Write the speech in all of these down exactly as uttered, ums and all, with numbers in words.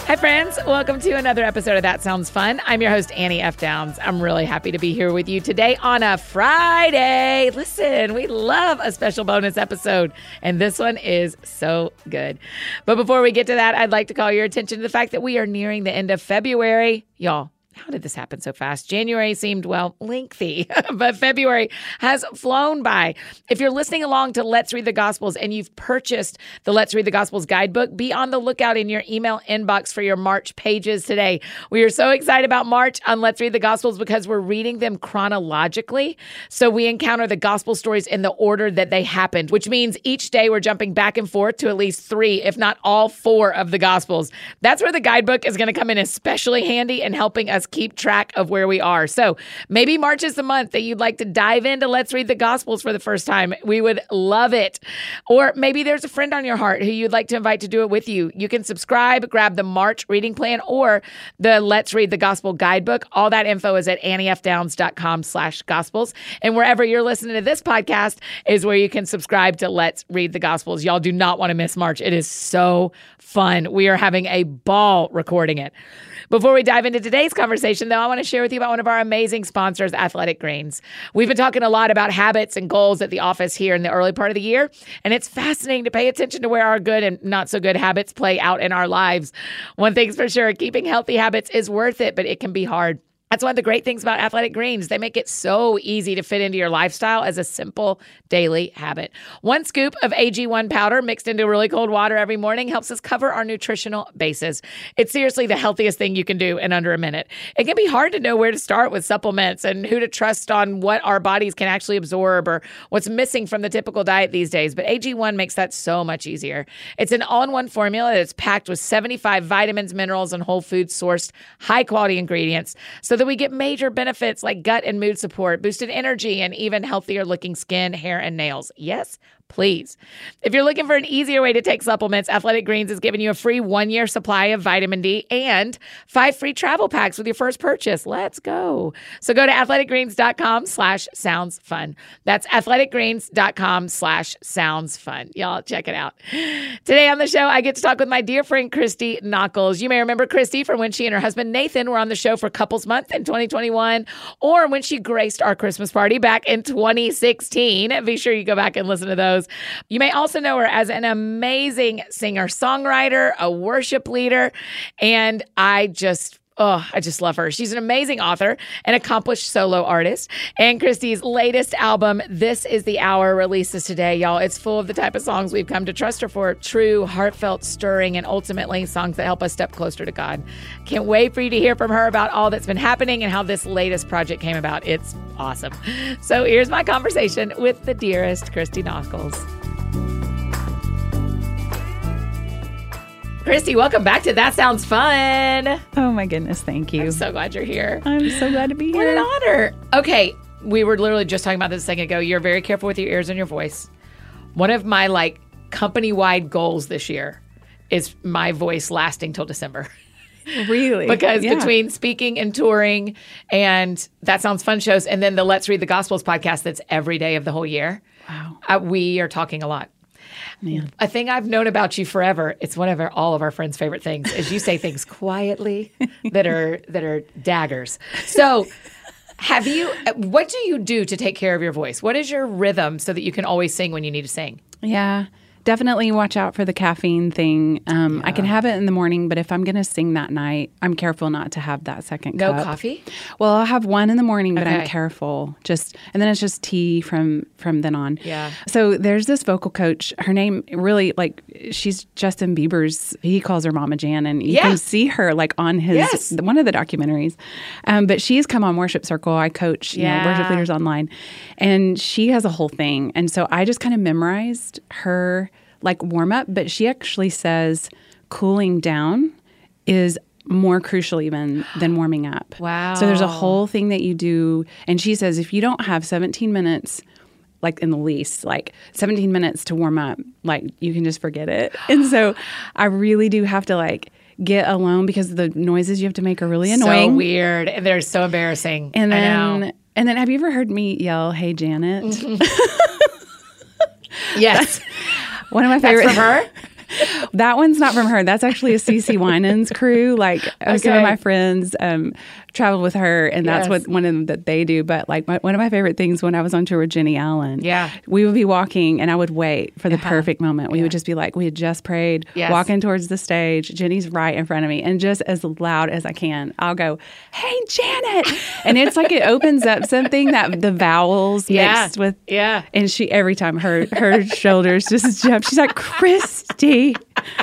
Hi, friends. Welcome to another episode of That Sounds Fun. I'm your host, Annie F. Downs. I'm really happy to be here with you today on a Friday. Listen, we love a special bonus episode, and this one is so good. But before we get to that, I'd like to call your attention to the fact that we are nearing the end of February. Y'all, how did this happen so fast? January seemed, well, lengthy, but February has flown by. If you're listening along to Let's Read the Gospels and you've purchased the Let's Read the Gospels guidebook, be on the lookout in your email inbox for your March pages today. We are so excited about March on Let's Read the Gospels because we're reading them chronologically. So we encounter the gospel stories in the order that they happened, which means each day we're jumping back and forth to at least three, if not all four of the Gospels. That's where the guidebook is going to come in especially handy in helping us keep track of where we are. So maybe March is the month that you'd like to dive into Let's Read the Gospels for the first time. We would love it. Or maybe there's a friend on your heart who you'd like to invite to do it with you. You can subscribe, grab the March reading plan or the Let's Read the Gospel guidebook. All that info is at anniefdowns.com slash gospels. And wherever you're listening to this podcast is where you can subscribe to Let's Read the Gospels. Y'all do not want to miss March. It is so fun. We are having a ball recording it. Before we dive into today's conversation, though, I want to share with you about one of our amazing sponsors, Athletic Greens. We've been talking a lot about habits and goals at the office here in the early part of the year, and it's fascinating to pay attention to where our good and not so good habits play out in our lives. One thing's for sure, keeping healthy habits is worth it, but it can be hard. That's one of the great things about Athletic Greens. They make it so easy to fit into your lifestyle as a simple daily habit. One scoop of A G one powder mixed into really cold water every morning helps us cover our nutritional bases. It's seriously the healthiest thing you can do in under a minute. It can be hard to know where to start with supplements and who to trust on what our bodies can actually absorb or what's missing from the typical diet these days. But A G one makes that so much easier. It's an all-in-one formula that's packed with seventy-five vitamins, minerals, and whole food sourced high-quality ingredients so that we get major benefits like gut and mood support, boosted energy, and even healthier looking skin, hair, and nails. Yes, please. If you're looking for an easier way to take supplements, Athletic Greens is giving you a free one-year supply of vitamin D and five free travel packs with your first purchase. Let's go. So go to athleticgreens.com slash sounds fun. That's athleticgreens.com slash sounds fun. Y'all check it out. Today on the show, I get to talk with my dear friend, Christy Nockels. You may remember Christy from when she and her husband, Nathan, were on the show for Couples Month in twenty twenty-one, or when she graced our Christmas party back in twenty sixteen. Be sure you go back and listen to those. You may also know her as an amazing singer-songwriter, a worship leader, and I just Oh, I just love her. She's an amazing author, an accomplished solo artist. And Christy's latest album, This Is the Hour, releases today, y'all. It's full of the type of songs we've come to trust her for. True, heartfelt, stirring, and ultimately songs that help us step closer to God. Can't wait for you to hear from her about all that's been happening and how this latest project came about. It's awesome. So here's my conversation with the dearest Christy Nockels. Christy, welcome back to That Sounds Fun. Oh my goodness, thank you. I'm so glad you're here. I'm so glad to be here. What an honor. Okay, we were literally just talking about this a second ago. You're very careful with your ears and your voice. One of my like company-wide goals this year is my voice lasting till December. Really? Because yeah. between speaking and touring and That Sounds Fun shows and then the Let's Read the Gospels podcast that's every day of the whole year, wow. uh, we are talking a lot. Man. A thing I've known about you forever, it's one of our, all of our friends' favorite things, is you say things quietly that are that are daggers. So have you, what do you do to take care of your voice? What is your rhythm so that you can always sing when you need to sing? Yeah. Definitely watch out for the caffeine thing. Um, yeah. I can have it in the morning, but if I'm going to sing that night, I'm careful not to have that second no cup. No coffee? Well, I'll have one in the morning, but okay. I'm careful. Just and then it's just tea from from then on. Yeah. So there's this vocal coach. Her name really like she's Justin Bieber's. He calls her Mama Jan, and you yeah. can see her like on his yes. one of the documentaries. Um, but she's come on Worship Circle. I coach you yeah. know, worship leaders online, and she has a whole thing. And so I just kind of memorized her. Like warm up, but she actually says cooling down is more crucial even than warming up. Wow. So there's a whole thing that you do. And she says if you don't have seventeen minutes, like in the least, like seventeen minutes to warm up, like you can just forget it. And so I really do have to like get alone because the noises you have to make are really annoying. So weird. And they're so embarrassing. And then, I know. And then have you ever heard me yell, "Hey, Janet"? Mm-hmm. Yes. One of my favorite. That's from her? That one's not from her. That's actually a Cece Winans crew. Like okay. some of my friends um, traveled with her, and that's yes. what one of them that they do. But like my, one of my favorite things when I was on tour with Jenny Allen, yeah, we would be walking, and I would wait for the uh-huh. perfect moment. We yeah. would just be like, we had just prayed, yes. walking towards the stage. Jenny's right in front of me, and just as loud as I can, I'll go, "Hey, Janet!" And it's like it opens up something that the vowels yeah. mixed with, yeah. And she every time her her shoulders just jump. She's like, "Christy."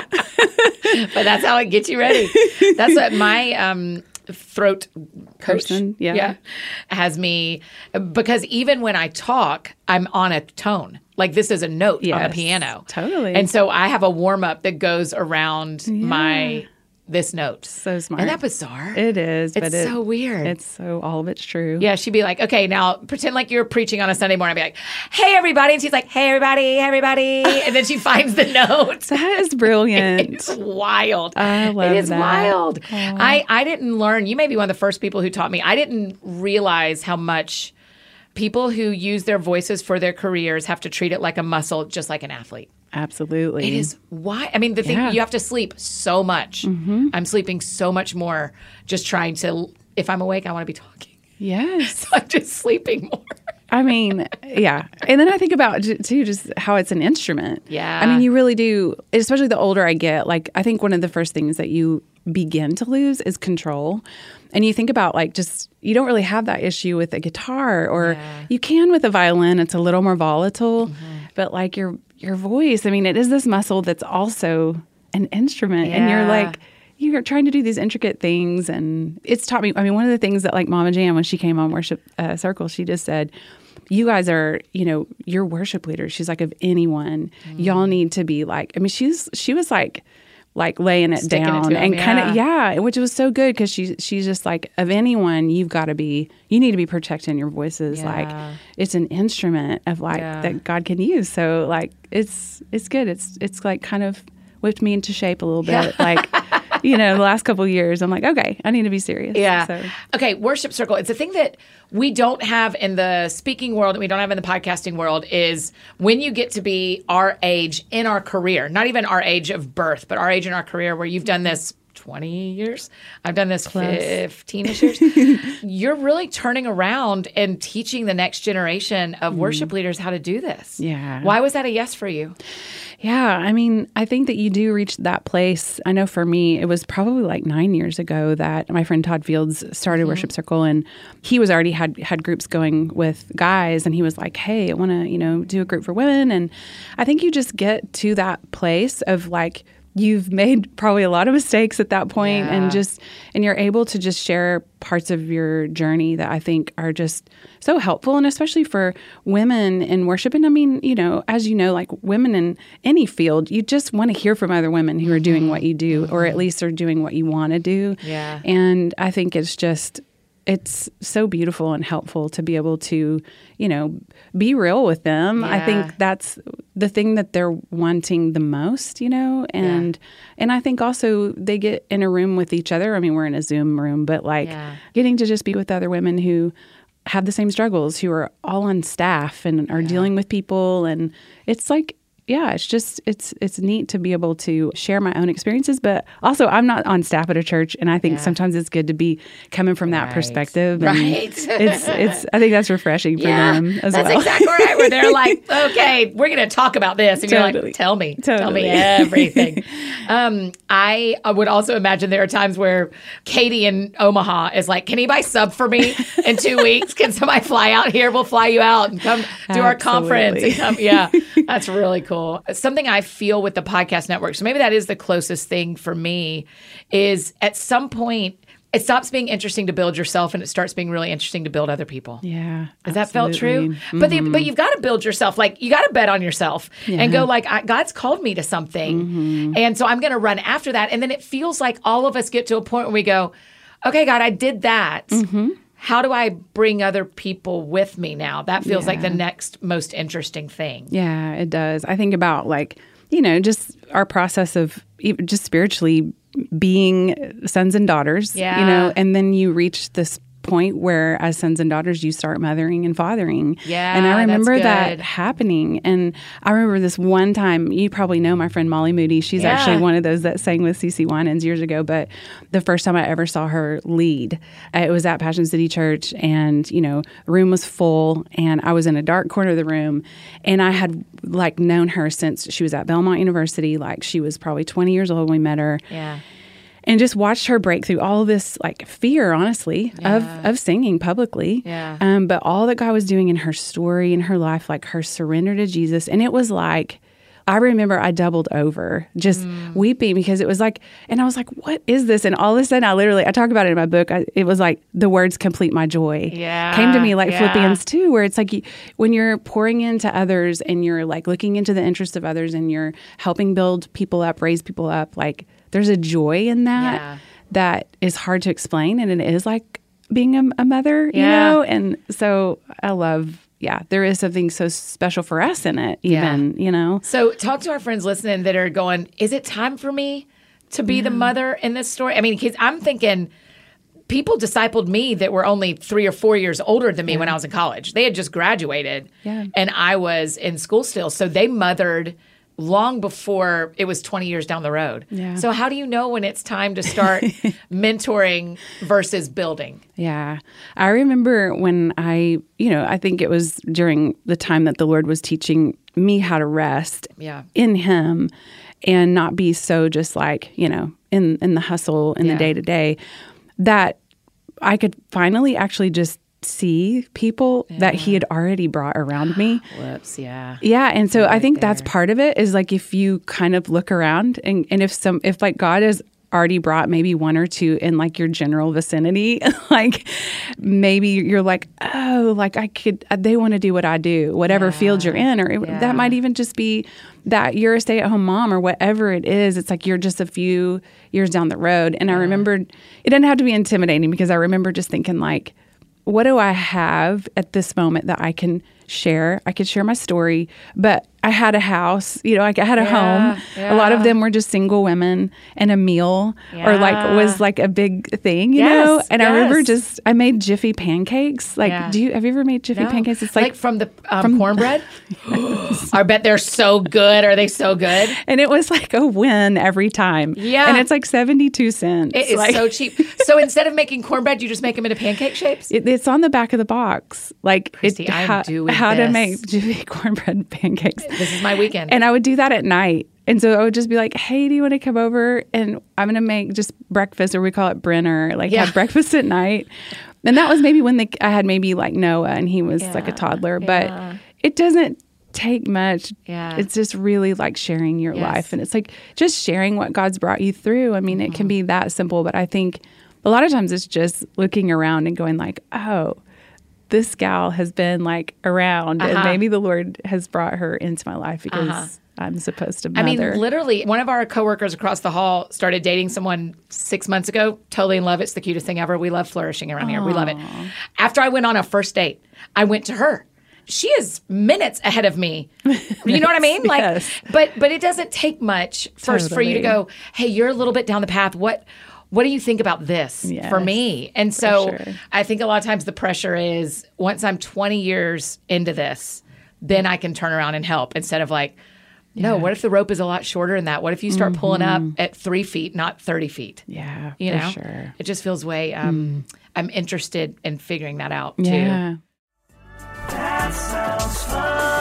But that's how it gets you ready. That's what my um, throat coach Person, yeah. yeah, has me, because even when I talk, I'm on a tone. Like this is a note yes, on the piano. Totally. And so I have a warm up that goes around yeah. my this note. So smart. Isn't that bizarre? It is. It's but it, so weird. It's so all of it's true. Yeah, she'd be like, okay, now pretend like you're preaching on a Sunday morning. I'd be like, hey, everybody. And she's like, hey, everybody, hey, everybody. And then she finds the notes. That is brilliant. It's wild. I love It is that. wild. Aww. I, I didn't learn. You may be one of the first people who taught me. I didn't realize how much people who use their voices for their careers have to treat it like a muscle, just like an athlete. Absolutely. It is why. I mean, the thing, yeah. you have to sleep so much. Mm-hmm. I'm sleeping so much more just trying to, if I'm awake, I want to be talking. Yes. So I'm just sleeping more. I mean, yeah. And then I think about, too, just how it's an instrument. Yeah. I mean, you really do, especially the older I get, like, I think one of the first things that you begin to lose is control. And you think about, like, just, you don't really have that issue with a guitar, or yeah. you can with a violin. It's a little more volatile. Mm-hmm. But, like, your your voice, I mean, it is this muscle that's also an instrument. Yeah. And you're, like, you're trying to do these intricate things. And it's taught me, I mean, one of the things that, like, Mama Jan, when she came on Worship uh, Circle, she just said, you guys are, you know, you're worship leaders. She's like, of anyone, mm. y'all need to be like, I mean, she's, she was like, like laying it Sticking down it and him, kind of, yeah. yeah, which was so good because she, she's just like, of anyone, you've got to be, you need to be protecting your voices. Yeah. Like it's an instrument of like yeah. that God can use. So like, it's, it's good. It's, it's like kind of whipped me into shape a little bit. Like, you know, the last couple of years, I'm like, okay, I need to be serious. Yeah. So. Okay, Worship Circle. It's a thing that we don't have in the speaking world and we don't have in the podcasting world is when you get to be our age in our career, not even our age of birth, but our age in our career where you've done this twenty years. I've done this fifteen-ish years. You're really turning around and teaching the next generation of mm. worship leaders how to do this. Yeah. Why was that a yes for you? Yeah, I mean, I think that you do reach that place. I know for me, it was probably like nine years ago that my friend Todd Fields started mm-hmm. Worship Circle, and he was already had had groups going with guys, and he was like, hey, I want to, you know, do a group for women. And I think you just get to that place of like, you've made probably a lot of mistakes at that point, yeah. and just and you're able to just share parts of your journey that I think are just so helpful, and especially for women in worship. And I mean, you know, as you know, like women in any field, you just want to hear from other women who are doing what you do, mm-hmm. or at least are doing what you want to do. Yeah. And I think it's just it's so beautiful and helpful to be able to, you know, be real with them. Yeah. I think that's the thing that they're wanting the most, you know, and yeah. and I think also they get in a room with each other. I mean, we're in a Zoom room, but like yeah. getting to just be with other women who have the same struggles, who are all on staff and are yeah. dealing with people. And it's like, yeah, it's just, it's it's neat to be able to share my own experiences. But also, I'm not on staff at a church, and I think yeah. sometimes it's good to be coming from that right. perspective. Right. it's, it's, I think that's refreshing for yeah, them as that's well. That's exactly right, where they're like, okay, we're going to talk about this. And totally. You're like, tell me, totally. tell me everything. um, I, I would also imagine there are times where Katie in Omaha is like, can anybody sub for me in two weeks? Can somebody fly out here? We'll fly you out and come do our conference. And come. Yeah, that's really cool. Something I feel with the podcast network, so maybe that is the closest thing for me, is at some point, it stops being interesting to build yourself and it starts being really interesting to build other people. Yeah. Has that felt true? Mm-hmm. But the, but you've got to build yourself. Like, you got to bet on yourself yeah. and go like, I, God's called me to something. Mm-hmm. And so I'm going to run after that. And then it feels like all of us get to a point where we go, okay, God, I did that. Mm-hmm. How do I bring other people with me now? That feels yeah. like the next most interesting thing. Yeah, it does. I think about like, you know, just our process of just spiritually being sons and daughters, yeah. you know, and then you reach this point where as sons and daughters, you start mothering and fathering. Yeah, and I remember that's that good. happening. And I remember this one time, you probably know my friend Molly Moody. She's Yeah. actually one of those that sang with CeCe Winans years ago. But the first time I ever saw her lead, uh, it was at Passion City Church, and you know, the room was full, and I was in a dark corner of the room, and I had like known her since she was at Belmont University. Like she was probably twenty years old when we met her. Yeah. And just watched her break through all of this like fear, honestly, Yeah. of of singing publicly. Yeah. Um, but all that God was doing in her story, in her life, like her surrender to Jesus. And it was like, I remember I doubled over just Mm. weeping because it was like, and I was like, what is this? And all of a sudden I literally, I talk about it in my book. I, it was like the words complete my joy. Yeah. Came to me like Yeah. Philippians two, where it's like you, when you're pouring into others and you're like looking into the interests of others and you're helping build people up, raise people up, like there's a joy in that Yeah. that is hard to explain. And it is like being a, a mother, you Yeah. know? And so I love, yeah, there is something so special for us in it, even, you know? So talk to our friends listening that are going, is it time for me to be the mother in this story? I mean, because I'm thinking people discipled me that were only three or four years older than me when I was in college. They had just graduated Yeah. and I was in school still. So they mothered long before it was twenty years down the road. Yeah. So how do you know when it's time to start mentoring versus building? Yeah. I remember when I, you know, I think it was during the time that the Lord was teaching me how to rest Yeah. in Him and not be so just like, you know, in, in the hustle in Yeah. the day to day, that I could finally actually just see people that He had already brought around me. Whoops, yeah. Yeah, and so I Right think that's there. part of it is like if you kind of look around and, and if some if like God has already brought maybe one or two in like your general vicinity, like maybe you're like, oh, like I could they want to do what I do, whatever Yeah. field you're in, or it, Yeah. that might even just be that you're a stay-at-home mom or whatever it is. It's like you're just a few years down the road. And I remembered it didn't have to be intimidating because I remember just thinking like, what do I have at this moment that I can share? I could share my story, but I had a house, you know, like I had a Yeah, home. A lot of yeah. them were just single women, and a meal or like Yeah. was like a big thing, you Yes, know? And I remember yes. just, I made Jiffy pancakes. Like, Yeah. do you, have you ever made Jiffy No. pancakes? It's like, like, from the um, cornbread. I bet they're so good. Are they so good? and it was like a win every time. Yeah. And it's like seventy-two cents. It is like, so cheap. So instead of making cornbread, you just make them into pancake shapes? It, it's on the back of the box, like Christy, I'm how, doing how to this. make Jiffy cornbread pancakes. This is my weekend. And I would do that at night. And so I would just be like, hey, do you want to come over? And I'm going to make just breakfast, or we call it Brenner, like Yeah. have breakfast at night. And that was maybe when the, I had maybe like Noah and he was like a Yeah, toddler. yeah. But it doesn't take much. Yeah. It's just really like sharing your Yes. life. And it's like just sharing what God's brought you through. I mean, it Mm-hmm. can be that simple. But I think a lot of times it's just looking around and going like, oh, this gal has been like around, and Uh-huh. maybe the Lord has brought her into my life because Uh-huh. I'm supposed to I mother. mean, literally, one of our coworkers across the hall started dating someone six months ago. Totally in love. It's the cutest thing ever. We love flourishing around here. We love it. After I went on a first date, I went to her. She is minutes ahead of me. You know what I mean? Like, Yes. but but it doesn't take much first for you to Totally. go, hey, you're a little bit down the path. What what do you think about this Yes, for me? And so sure. I think a lot of times the pressure is once I'm twenty years into this, then I can turn around and help instead of like, no, what if the rope is a lot shorter than that? What if you start pulling up at three feet, not thirty feet? yeah, You for know, sure. it just feels way, um, I'm interested in figuring that out too. Yeah. That sounds fun.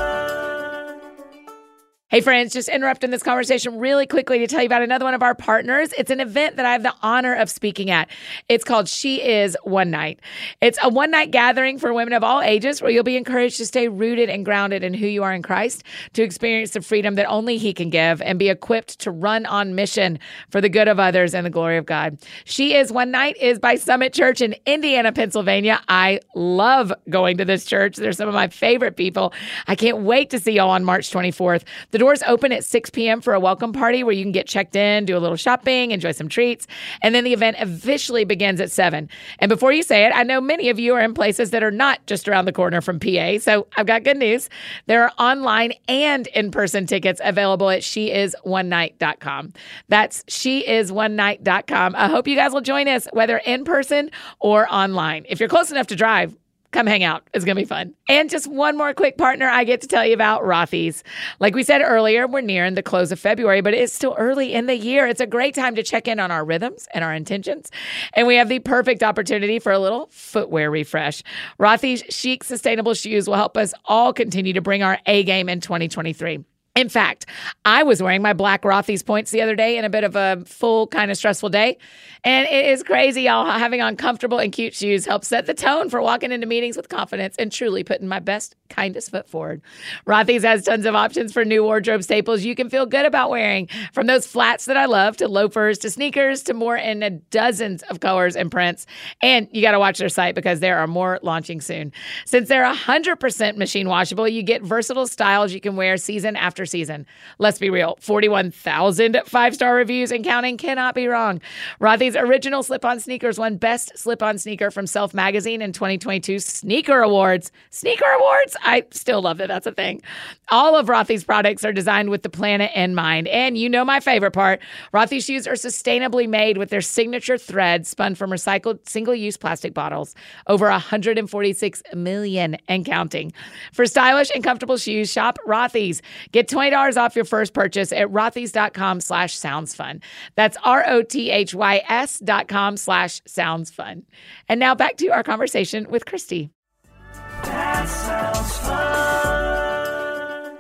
Hey, friends, just interrupting this conversation really quickly to tell you about another one of our partners. It's an event that I have the honor of speaking at. It's called She Is One Night. It's a one-night gathering for women of all ages where you'll be encouraged to stay rooted and grounded in who you are in Christ, to experience the freedom that only He can give, and be equipped to run on mission for the good of others and the glory of God. She Is One Night is by Summit Church in Indiana, Pennsylvania. I love going to this church. They're some of my favorite people. I can't wait to see y'all on March twenty-fourth. The doors open at six p.m. for a welcome party where you can get checked in, do a little shopping, enjoy some treats, and then the event officially begins at seven. And before you say it, I know many of you are in places that are not just around the corner from P A, so I've got good news. There are online and in-person tickets available at she is one night dot com. That's she is one night dot com. I hope you guys will join us, whether in person or online. If you're close enough to drive, come hang out. It's going to be fun. And just one more quick partner I get to tell you about, Rothy's. Like we said earlier, we're nearing the close of February, but it's still early in the year. It's a great time to check in on our rhythms and our intentions. And we have the perfect opportunity for a little footwear refresh. Rothy's chic, sustainable shoes will help us all continue to bring our A game in twenty twenty-three. In fact, I was wearing my black Rothy's points the other day in a bit of a full kind of stressful day. And it is crazy, y'all, how having on comfortable and cute shoes helps set the tone for walking into meetings with confidence and truly putting my best, kindest foot forward. Rothy's has tons of options for new wardrobe staples you can feel good about wearing, from those flats that I love to loafers to sneakers to more in a dozens of colors and prints. And you got to watch their site because there are more launching soon. Since they're one hundred percent machine washable, you get versatile styles you can wear season after season. Let's be real, forty-one thousand five-star reviews and counting cannot be wrong. Rothy's original slip-on sneakers won Best Slip-On Sneaker from Self Magazine in twenty twenty-two Sneaker Awards. Sneaker Awards? I still love that that's a thing. All of Rothy's products are designed with the planet in mind. And you know my favorite part, Rothy's shoes are sustainably made with their signature threads spun from recycled single-use plastic bottles. Over one hundred forty-six million and counting. For stylish and comfortable shoes, shop Rothy's. Get twenty dollars off your first purchase at rothys.com slash sounds fun. That's R-O-T-H-Y-S dot com slash sounds fun. And now back to our conversation with Christy. That sounds fun.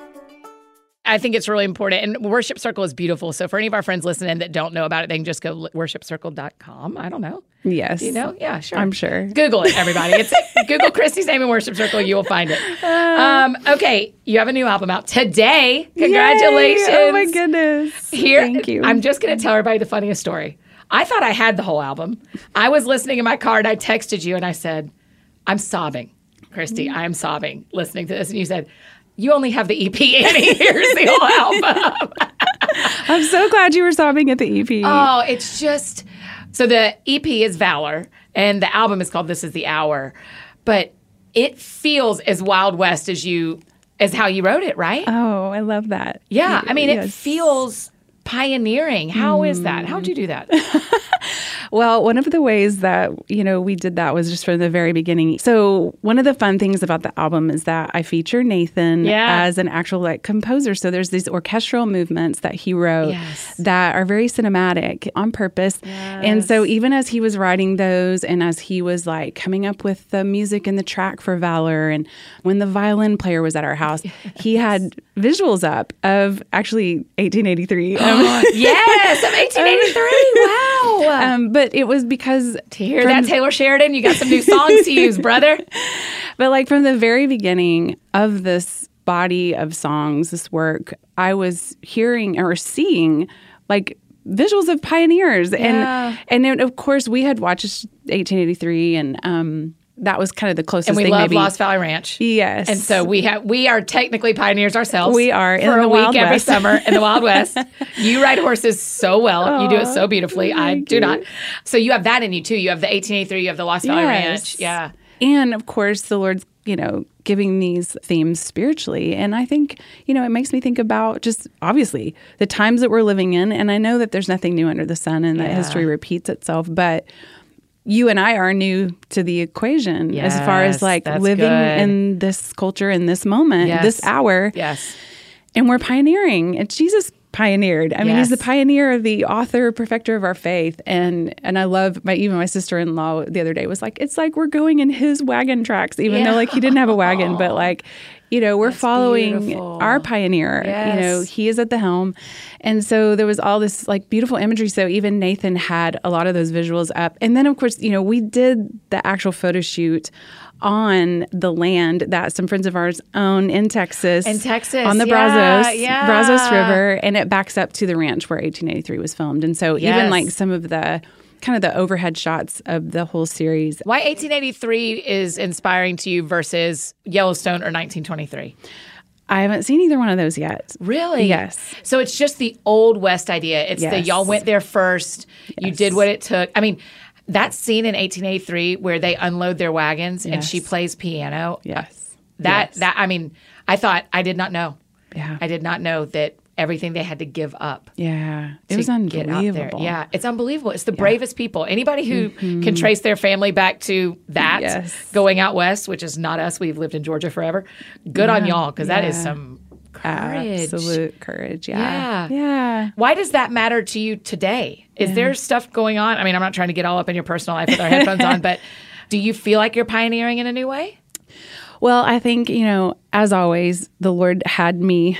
I think it's really important. And Worship Circle is beautiful. So for any of our friends listening that don't know about it, they can just go worship circle dot com. I don't know. Yes. You know? Yeah, sure. I'm sure. Google it, everybody. It's Google Christy's name in Worship Circle. You will find it. Um, okay. You have a new album out today. Congratulations. Yay! Oh, my goodness. Here, Thank you. I'm just going to tell everybody the funniest story. I thought I had the whole album. I was listening in my car and I texted you and I said, I'm sobbing, Christy. I'm sobbing listening to this. And you said, you only have the E P, Annie. Here's the whole album. I'm so glad you were sobbing at the E P. Oh, it's just... So the E P is Valor, and the album is called This Is the Hour. But it feels as Wild West as you as how you wrote it, right? Oh, I love that. Yeah. I mean, it Yes. feels pioneering. How is that? How'd you do that? Well, one of the ways that, you know, we did that was just from the very beginning. So one of the fun things about the album is that I feature Nathan Yeah. as an actual like composer. So there's these orchestral movements that he wrote Yes. that are very cinematic on purpose. And so even as he was writing those and as he was like coming up with the music and the track for Valor, and when the violin player was at our house, he had visuals up of actually eighteen eighty-three. Um, Yes, of eighteen eighty-three. Wow. um, but it was because to hear from- that, Taylor Sheridan, you got some new songs to use, brother. But like from the very beginning of this body of songs, this work, I was hearing or seeing like visuals of pioneers. Yeah. And and then, of course, we had watched eighteen eighty-three, and um, that was kind of the closest And we thing. love maybe. Lost Valley Ranch. Yes. And so we have we are technically pioneers ourselves. We are in for the a Wild week every West. summer in the Wild West. You ride horses so well. You do it so beautifully. I thank do you. not. So you have that in you too. You have the eighteen eighty-three. You have the Lost Valley Yes. Ranch. Yeah. And of course, the Lord's, you know, giving these themes spiritually. And I think, you know, it makes me think about just obviously the times that we're living in. And I know that there's nothing new under the sun and that Yeah. history repeats itself. But you and I are new to the equation as far Yes, as like that's living good. in this culture, in this moment, Yes. this hour. Yes. And we're pioneering. And Jesus pioneered. I mean, he's the Yes. pioneer, the author, perfecter of our faith. And and I love my even my sister-in-law the other day was like, it's like we're going in his wagon tracks, even Yeah. though like he didn't have a wagon, but like, you know, we're That's following beautiful. our pioneer. Yes. You know, he is at the helm. And so there was all this like beautiful imagery. So even Nathan had a lot of those visuals up. And then of course, you know, we did the actual photo shoot on the land that some friends of ours own in Texas. In Texas, On the yeah, Brazos, yeah. Brazos River. And it backs up to the ranch where eighteen eighty-three was filmed. And so Yes. even like some of the kind of the overhead shots of the whole series. Why eighteen eighty-three is inspiring to you versus Yellowstone or nineteen twenty-three? I haven't seen either one of those yet. Really? Yes. So it's just the old West idea. It's the Yes. y'all went there first. You Yes. did what it took. I mean, that scene in eighteen eighty-three where they unload their wagons and Yes. she plays piano. Yes. That Yes. that I mean, I thought I did not know. Yeah. I did not know that everything they had to give up. Yeah. It to was get out there. unbelievable. Yeah, it's unbelievable. It's the bravest people. Anybody who can trace their family back to that, Yes. going out west, which is not us. We've lived in Georgia forever. Good on Yeah. y'all, because that is Yeah. some courage. Absolute courage. Yeah. Yeah. Yeah. Why does that matter to you today? Is there stuff going on? I mean, I'm not trying to get all up in your personal life with our headphones on, but do you feel like you're pioneering in a new way? Well, I think, you know, as always, the Lord had me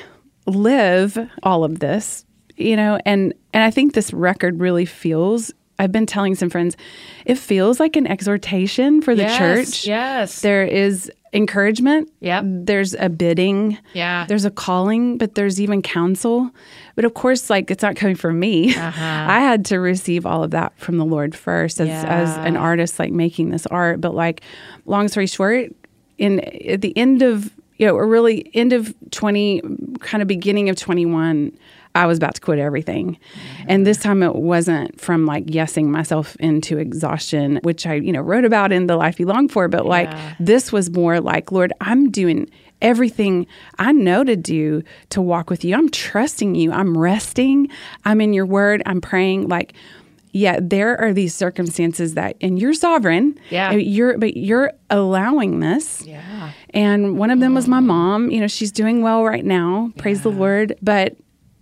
live all of this, you know, and, and I think this record really feels, I've been telling some friends, it feels like an exhortation for the Yes, church. yes. There is encouragement. Yep. There's a bidding. Yeah. There's a calling, but there's even counsel. But of course, like, it's not coming from me. Uh-huh. I had to receive all of that from the Lord first as, Yeah. as an artist, like making this art. But like, long story short, in at the end of, you know, or really end of twenty, kind of beginning of twenty-one, I was about to quit everything. And this time it wasn't from like yesing myself into exhaustion, which I, you know, wrote about in The Life You Long For. But like, Yeah. this was more like, Lord, I'm doing everything I know to do to walk with you. I'm trusting you. I'm resting. I'm in your word. I'm praying. Like, yeah, there are these circumstances that, and you're sovereign. Yeah. You're, but you're allowing this. Yeah. And one of them was my mom. You know, she's doing well right now. Praise the Lord. But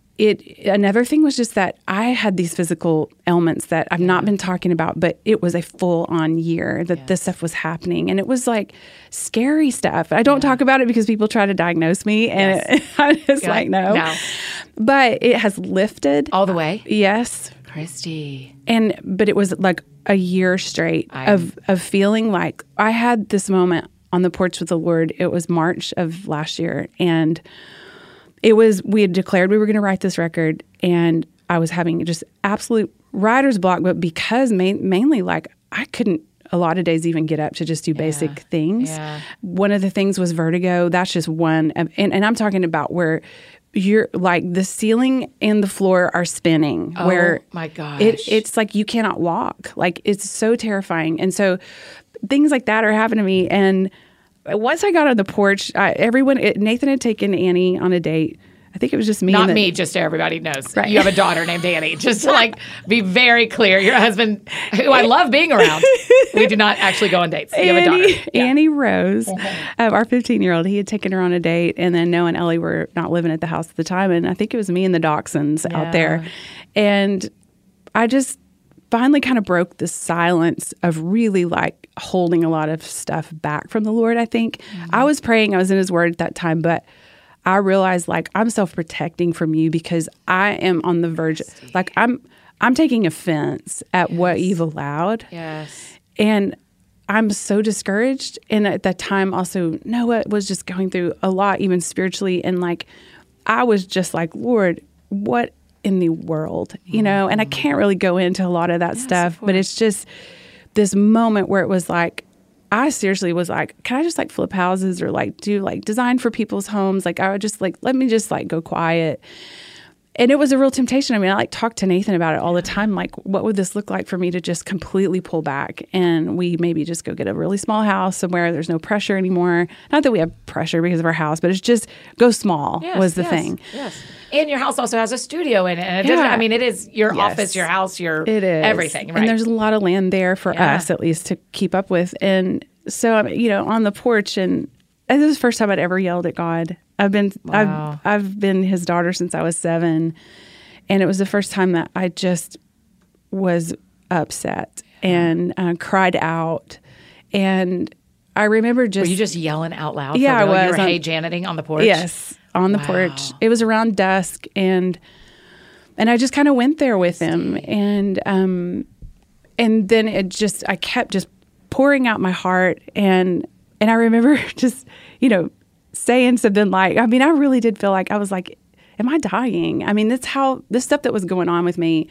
it another thing was just that I had these physical ailments that I've not been talking about, but it was a full on year that this stuff was happening. And it was like scary stuff. I don't talk about it because people try to diagnose me. And Yes. I'm just You're like, like, no. no. But it has lifted. All the way? Yes. Christy. And but it was like a year straight I'm- of of feeling like I had this moment on the porch with the Lord. It was March of last year, and it was we had declared we were going to write this record, and I was having just absolute writer's block. But because main, mainly like I couldn't a lot of days even get up to just do basic things. Yeah. One of the things was vertigo. That's just one, and, and I'm talking about where you're like the ceiling and the floor are spinning. Oh, where my gosh. it it's like you cannot walk. Like it's so terrifying, and so things like that are happening to me. And once I got on the porch, I, everyone it, Nathan had taken Annie on a date. I think it was just me. Not and the- me, just so everybody knows. Right. You have a daughter named Annie. Just to like be very clear, your husband, who I love being around, we do not actually go on dates. You have a Annie, daughter. Yeah. Annie Rose, um, our fifteen-year-old, he had taken her on a date, and then Noah and Ellie were not living at the house at the time, and I think it was me and the Dachshunds Yeah. out there, and I just finally kind of broke the silence of really like holding a lot of stuff back from the Lord. I think Mm-hmm. I was praying, I was in His Word at that time, but I realized like I'm self-protecting from you because I am on the verge, like I'm I'm taking offense at what you've allowed. Yes. And I'm so discouraged. And at that time, also, Noah was just going through a lot, even spiritually. And like, I was just like, Lord, what in the world? You know, and I can't really go into a lot of that stuff, but it's just this moment where it was like, I seriously was like, can I just like flip houses or like do like design for people's homes? Like, I would just like, let me just like go quiet. And it was a real temptation. I mean, I like talk to Nathan about it all the time. Like, what would this look like for me to just completely pull back and we maybe just go get a really small house somewhere there's no pressure anymore? Not that we have pressure because of our house, but it's just go small Yes, was the yes, thing. Yes. And your house also has a studio in it. And it doesn't, Yeah. I mean, it is your Yes. office, your house, your It is everything, right? And there's a lot of land there for Yeah. us, at least, to keep up with. And so, I'm, you know, on the porch, and, and this was the first time I'd ever yelled at God. I've been, Wow. I've, I've been His daughter since I was seven, and it was the first time that I just was upset and uh, cried out. And I remember Were just you just yelling out loud? Yeah, for real? I You was were on- hey janiting on the porch? Yes, on the Wow. porch. It was around dusk, and and I just kind of went there with him, and um, and then it just I kept just pouring out my heart, and and I remember just you know saying something like, I mean, I really did feel like I was like, am I dying? I mean, that's how this stuff that was going on with me,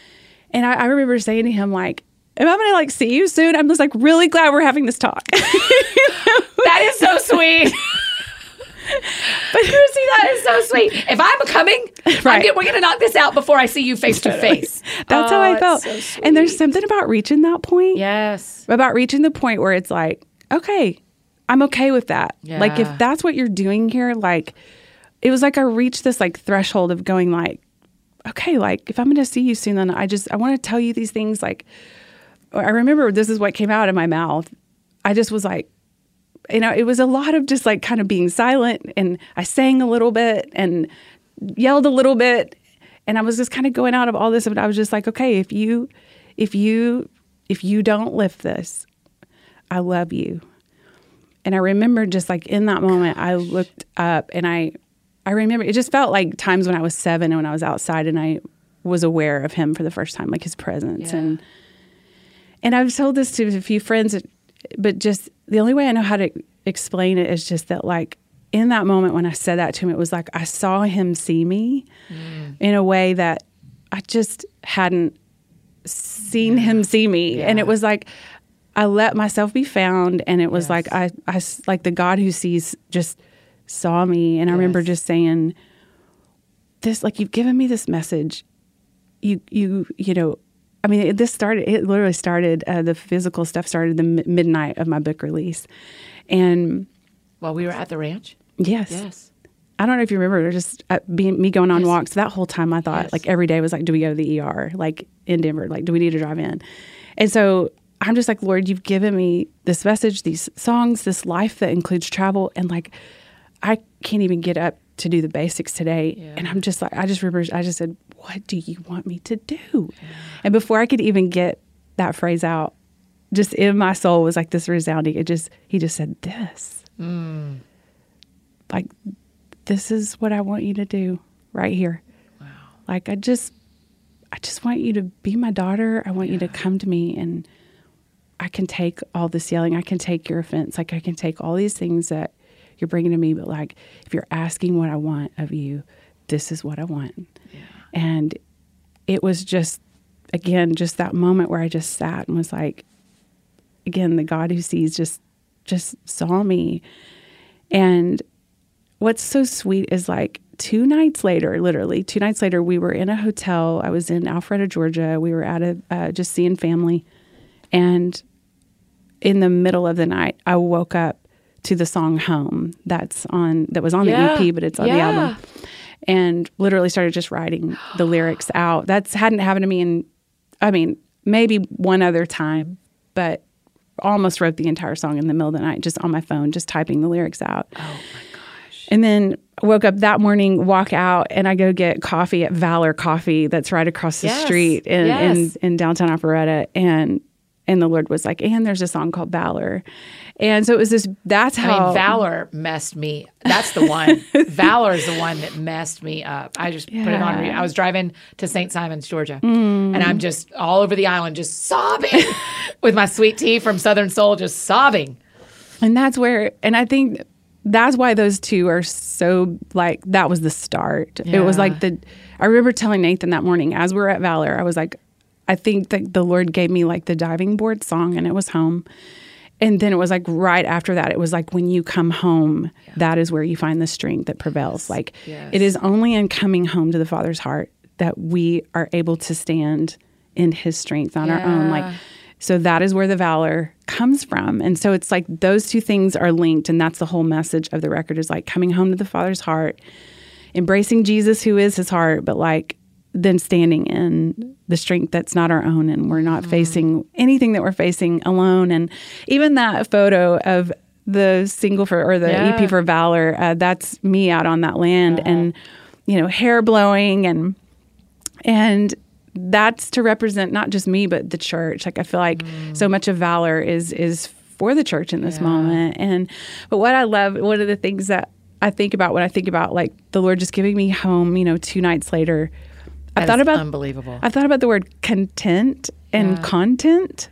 and I, I remember saying to him like, am I gonna like see you soon? I'm just like really glad we're having this talk. That is so sweet. But Chrissy, that is so sweet. If I'm coming, I'm Right. get, we're going to knock this out before I see you face to face. That's Oh, how I it's felt. so sweet. And there's something about reaching that point. Yes. About reaching the point where it's like, okay, I'm okay with that. Like Yeah. if that's what you're doing here, like it was like I reached this like threshold of going like, okay, like if I'm going to see you soon, then I just, I want to tell you these things. Like, I remember this is what came out of my mouth. I just was like, you know, it was a lot of just like kind of being silent, and I sang a little bit and yelled a little bit. And I was just kind of going out of all this. But I was just like, okay, if you, if you, if you don't lift this, I love you. And I remember just like in that moment, I looked up and I, I remember it just felt like times when I was seven and when I was outside and I was aware of him for the first time, like his presence. Yeah. And, and I've told this to a few friends, but just the only way I know how to explain it is just that like in that moment when I said that to him, it was like I saw him see me mm. in a way that I just hadn't seen yeah. him see me. Yeah. And it was like, I let myself be found, and it was yes. like I, I, like the God who sees just saw me, and I yes. remember just saying, "This, like you've given me this message, you, you, you know, I mean, it, this started. It literally started. Uh, the physical stuff started the m- midnight of my book release, and while we were at the ranch, yes, yes, I don't know if you remember, just uh, being me going on yes. walks. That whole time, I thought, yes. like every day was like, do we go to the E R, like in Denver, like do we need to drive in, and so. I'm just like, Lord, you've given me this message, these songs, this life that includes travel. And like, I can't even get up to do the basics today. Yeah. And I'm just like, I just remember, I just said, what do you want me to do? Yeah. And before I could even get that phrase out, just in my soul was like this resounding, it just, he just said this, mm. like, this is what I want you to do right here. Wow. Like, I just, I just want you to be my daughter. I want yeah. you to come to me, and I can take all this yelling. I can take your offense. Like I can take all these things that you're bringing to me. But like, if you're asking what I want of you, this is what I want. Yeah. And it was just, again, just that moment where I just sat and was like, again, the God who sees just, just saw me. And what's so sweet is like two nights later, literally two nights later, we were in a hotel. I was in Alpharetta, Georgia. We were at a, uh, just seeing family. And in the middle of the night, I woke up to the song "Home" that's on that was on yeah. the E P, but it's on yeah. the album, and literally started just writing the lyrics out. That's hadn't happened to me in, I mean, maybe one other time, but almost wrote the entire song in the middle of the night, just on my phone, just typing the lyrics out. Oh my gosh! And then woke up that morning, walk out, and I go get coffee at Valor Coffee that's right across the yes. street in, yes. in in downtown Alpharetta, and. And the Lord was like, and there's a song called Valor. And so it was this, that's how. I mean, Valor messed me. That's the one. Valor is the one that messed me up. I just yeah. put it on. Re- I was driving to Saint Simons, Georgia. Mm. And I'm just all over the island, just sobbing with my sweet tea from Southern Soul, just sobbing. And that's where, and I think that's why those two are so like, that was the start. Yeah. It was like the, I remember telling Nathan that morning as we were at Valor, I was like, I think that the Lord gave me like the diving board song, and it was Home. And then it was like right after that, it was like, when you come home, yeah. that is where you find the strength that prevails. Yes. Like yes. it is only in coming home to the Father's heart that we are able to stand in his strength on yeah. our own. Like, so that is where the valor comes from. And so it's like those two things are linked. And that's the whole message of the record, is like coming home to the Father's heart, embracing Jesus, who is his heart, but like, then standing in the strength that's not our own, and we're not mm. facing anything that we're facing alone. And even that photo of the single for, or the yeah. E P for Valor, uh, that's me out on that land uh-huh. and, you know, hair blowing, and, and that's to represent not just me, but the church. Like, I feel like mm. so much of Valor is, is for the church in this yeah. moment. And, but what I love, one of the things that I think about when I think about like the Lord just giving me home, you know, two nights later, I thought about unbelievable. I thought about the word content and yeah. content.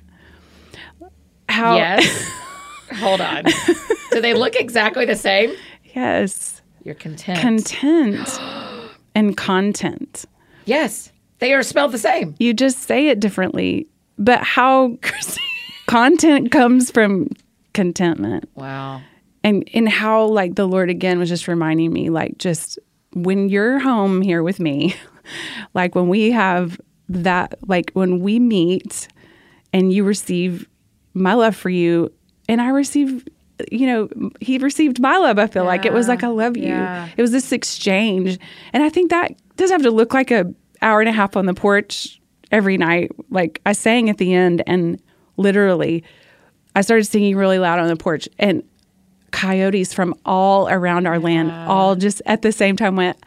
How? Yes. Hold on. Do they look exactly the same? Yes. You're content. Content and content. Yes, they are spelled the same. You just say it differently, but how content comes from contentment. Wow. and and how like the Lord again was just reminding me, like, just when you're home here with me, like when we have that, like when we meet and you receive my love for you and I receive, you know, he received my love. I feel Yeah. like it was like, I love you. Yeah. It was this exchange. And I think that doesn't have to look like a hour and a half on the porch every night. Like I sang at the end and literally I started singing really loud on the porch and coyotes from all around our land all just at the same time went,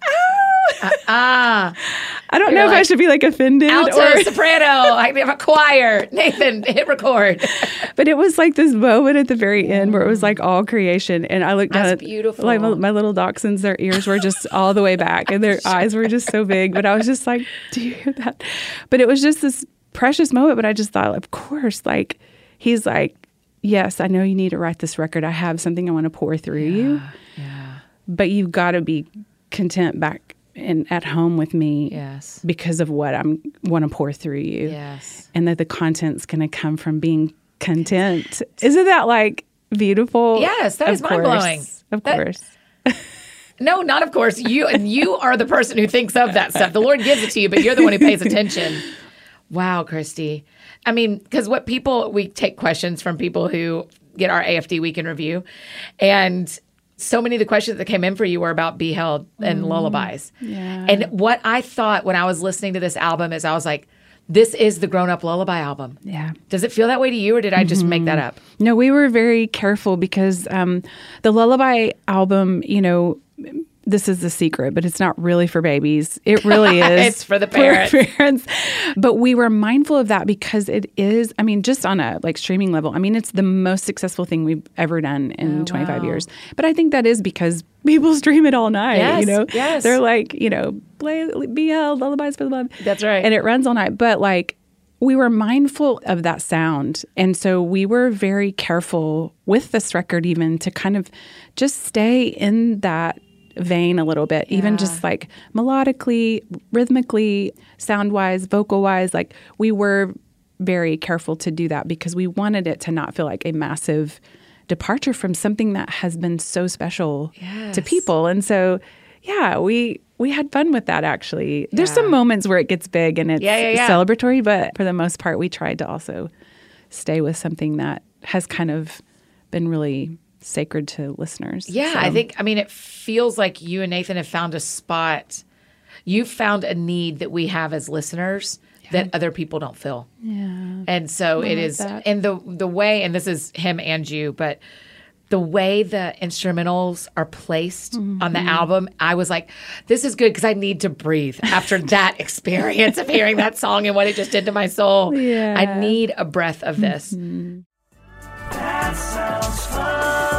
ah. Ah, I don't You're know if I like, should be like offended alto, or, soprano. I have a choir. Nathan, hit record. but it was like this moment at the very end where it was like all creation. And I looked down That's at beautiful. like my, my little dachshunds, their ears were just all the way back and their eyes were just so big. But I was just like, do you hear that? But it was just this precious moment. But I just thought, of course, like he's like, yes, I know you need to write this record. I have something I want to pour through you. Yeah. But you've got to be content back in at home with me Yes. because of what I'm want to pour through you. Yes. And that the content's going to come from being content. Isn't that like beautiful? Yes, that Of is mind-blowing. course. Of That- course. No, not of course. You and you are the person who thinks of that stuff. The Lord gives it to you, but you're the one who pays attention. Wow, Christy. I mean, because what people, we take questions from people who get our A F D Week in Review. And so many of the questions that came in for you were about Be Held and lullabies. Yeah. And what I thought when I was listening to this album is I was like, this is the grown up lullaby album. Yeah. Does it feel that way to you or did I just make that up? No, we were very careful because um, the Lullaby album, you know, this is the secret, but it's not really for babies. It really is. It's for the parents. parents. But we were mindful of that because it is, I mean, just on a like streaming level, I mean, it's the most successful thing we've ever done in Oh, twenty-five wow. years. But I think that is because people stream it all night. Yes, you know, yes. They're like, you know, play, be held, lullabies for the love. That's right. And it runs all night. But like, we were mindful of that sound. And so we were very careful with this record even to kind of just stay in that vein a little bit, even Yeah. just like melodically, rhythmically, sound-wise, vocal-wise. Like we were very careful to do that because we wanted it to not feel like a massive departure from something that has been so special Yes. to people. And so, yeah, we we had fun with that actually. There's Yeah. some moments where it gets big and it's Yeah, yeah, yeah. celebratory, but for the most part, we tried to also stay with something that has kind of been really sacred to listeners. Yeah, So- I think, I mean, it feels like you and Nathan have found a spot. You found a need that we have as listeners that other people don't feel. Yeah. And so it like is, that. and the the way, and this is him and you, but the way the instrumentals are placed on Mm-hmm. the album, I was like, this is good because I need to breathe after that experience of hearing that song and what it just did to my soul. Yeah. I need a breath of this. That sounds fun.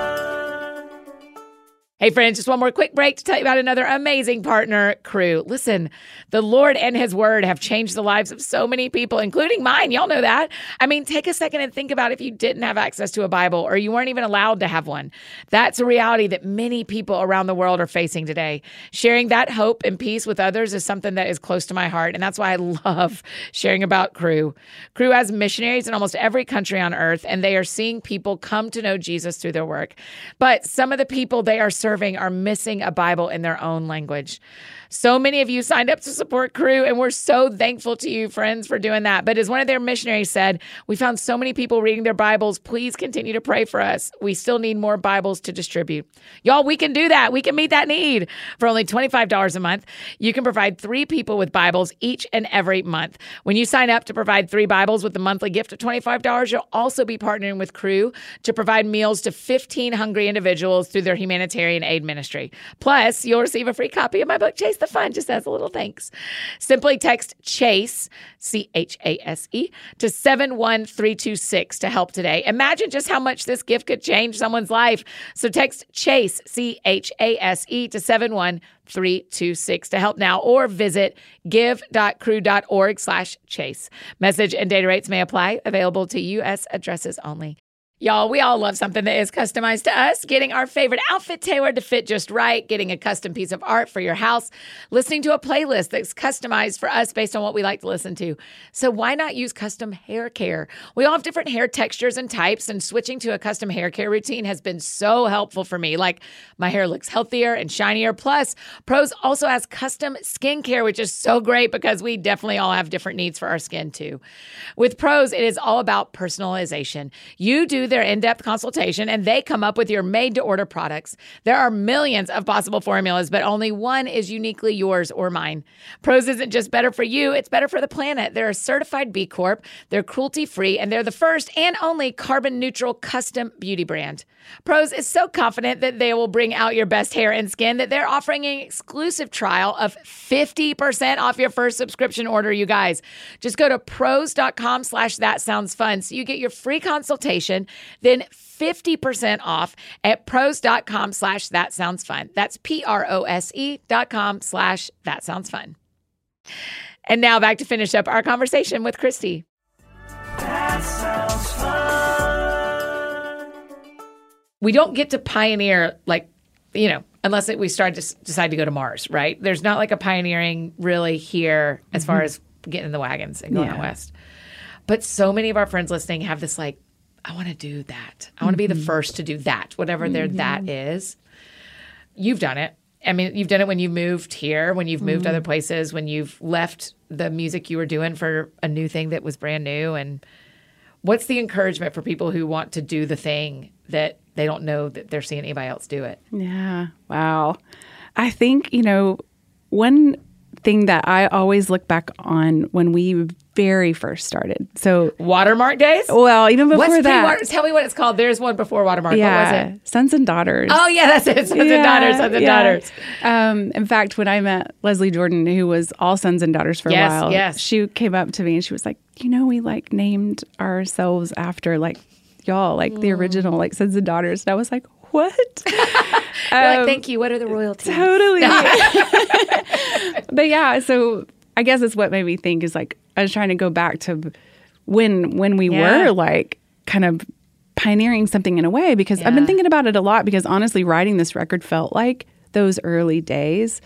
Hey, friends, just one more quick break to tell you about another amazing partner, Crew. Listen, the Lord and His Word have changed the lives of so many people, including mine. Y'all know that. I mean, take a second and think about if you didn't have access to a Bible or you weren't even allowed to have one. That's a reality that many people around the world are facing today. Sharing that hope and peace with others is something that is close to my heart, and that's why I love sharing about Crew. Crew has missionaries in almost every country on earth, and they are seeing people come to know Jesus through their work. But some of the people they are serving are missing a Bible in their own language. So many of you signed up to support Crew, and we're so thankful to you, friends, for doing that. But as one of their missionaries said, we found so many people reading their Bibles. Please continue to pray for us. We still need more Bibles to distribute. Y'all, we can do that. We can meet that need. For only twenty-five dollars a month, you can provide three people with Bibles each and every month. When you sign up to provide three Bibles with the monthly gift of twenty-five dollars, you'll also be partnering with Crew to provide meals to fifteen hungry individuals through their humanitarian aid ministry. Plus, you'll receive a free copy of my book, Chase the Fun, just as a little thanks. Simply text CHASE, C H A S E, to seven one three two six to help today. Imagine just how much this gift could change someone's life. So text CHASE, C H A S E, to seven one three two six to help now, or visit give.crew.org slash chase. Message and data rates may apply. Available to U S addresses only. Y'all, we all love something that is customized to us. Getting our favorite outfit tailored to fit just right, getting a custom piece of art for your house, listening to a playlist that's customized for us based on what we like to listen to. So why not use custom hair care? We all have different hair textures and types, and switching to a custom hair care routine has been so helpful for me. Like, my hair looks healthier and shinier. Plus, Prose also has custom skincare, which is so great because we definitely all have different needs for our skin too. With Prose, it is all about personalization. You do their in-depth consultation and they come up with your made-to-order products. There are millions of possible formulas, but only one is uniquely yours or mine. Prose isn't just better for you, it's better for the planet. They're a certified B Corp, they're cruelty-free, and they're the first and only carbon-neutral custom beauty brand. Prose is so confident that they will bring out your best hair and skin that they're offering an exclusive trial of fifty percent off your first subscription order, you guys. Just go to prose.com slash that sounds fun so you get your free consultation, then fifty percent off at prose.com slash that sounds fun. That's P-R-O-S-E dot com slash that sounds fun. And now back to finish up our conversation with Christy. That sounds fun. We don't get to pioneer, like, you know, unless it, we start to s- decide to go to Mars, right? There's not like a pioneering really here as far as getting in the wagons and going Yeah. out west. But so many of our friends listening have this like, I want to do that. I want to be the first to do that, whatever their that is. You've done it. I mean, you've done it when you moved here, when you've moved other places, when you've left the music you were doing for a new thing that was brand new. And what's the encouragement for people who want to do the thing that they don't know that they're seeing anybody else do it? Yeah. Wow. I think, you know, one thing that I always look back on when we very first started. So, Watermark days? well, even before What's that. pre-water? Tell me what it's called. There's one before Watermark. yeah. What was it? Sons and Daughters. Oh, yeah, that's it. Sons and Daughters, Sons and yeah. Daughters. Um, in fact, when I met Leslie Jordan, who was all Sons and Daughters for Yes, a while, yes. she came up to me and she was like, you know, we like named ourselves after like y'all, like the original, like Sons and Daughters. And I was like, what? You're like, Um, thank you. What are the royalties? Totally. But yeah, so I guess it's what made me think is like I was trying to go back to when when we Yeah. were like kind of pioneering something in a way, because I've Yeah. been thinking about it a lot, because honestly writing this record felt like those early days.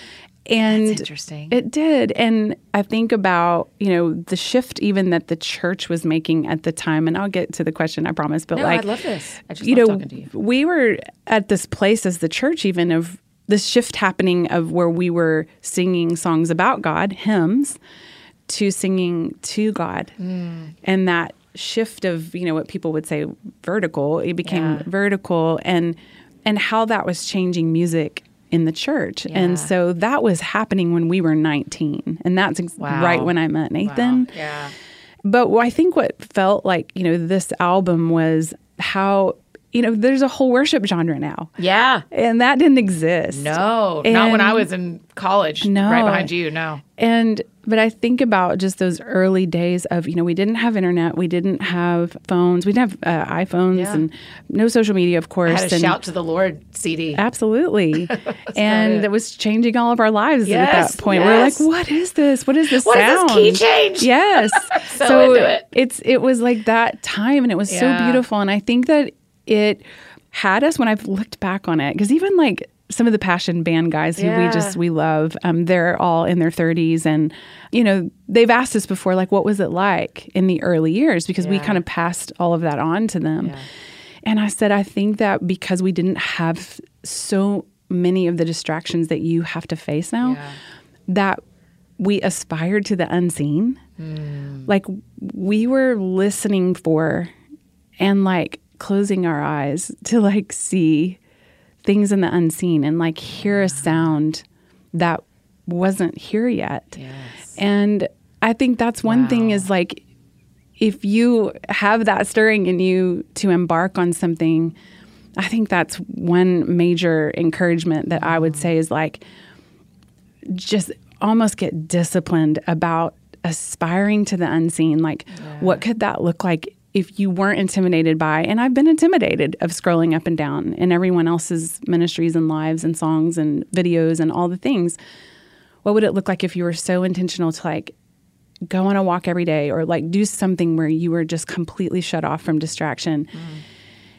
And That's interesting. It did. And I think about, you know, the shift even that the church was making at the time. And I'll get to the question, I promise. But No, like, I love this. I just you love know, talking to you. we were at this place as the church, even of this shift happening of where we were singing songs about God, hymns, to singing to God. Mm. And that shift of, you know, what people would say vertical, it became Yeah. vertical, and and how that was changing music in the church. Yeah. And so that was happening when we were nineteen. And that's ex- Wow. right when I met Nathan. Wow. Yeah. But I think what felt like, you know, this album was how, you know, there's a whole worship genre now. Yeah. And that didn't exist. No, not when And- I was in college. No. Right behind you. No. And, but I think about just those early days of, you know, we didn't have internet, we didn't have phones, we didn't have uh, iPhones Yeah. and no social media, of I course. had a and Shout to the Lord C D. Absolutely. and it. it. was changing all of our lives Yes, at that point. We We're like, yes. what is this? What is this What is sound? this key change? Yes. So into it. it's it was like that time, and it was Yeah. so beautiful. And I think that it had us, when I've looked back on it, because even like some of the Passion Band guys who Yeah. we just we love, um, they're all in their thirties, and you know they've asked us before, like, what was it like in the early years? Because we Yeah. kind of passed all of that on to them. Yeah. And I said, I think that because we didn't have so many of the distractions that you have to face now, Yeah. that we aspired to the unseen. Like we were listening for and like closing our eyes to like see things in the unseen and like hear a sound that wasn't here yet. Yes. And I think that's one Wow. thing is like, if you have that stirring in you to embark on something, I think that's one major encouragement that I would say is like, just almost get disciplined about aspiring to the unseen. Like, what could that look like if you weren't intimidated by, and I've been intimidated of scrolling up and down in everyone else's ministries and lives and songs and videos and all the things. What would it look like if you were so intentional to like go on a walk every day or like do something where you were just completely shut off from distraction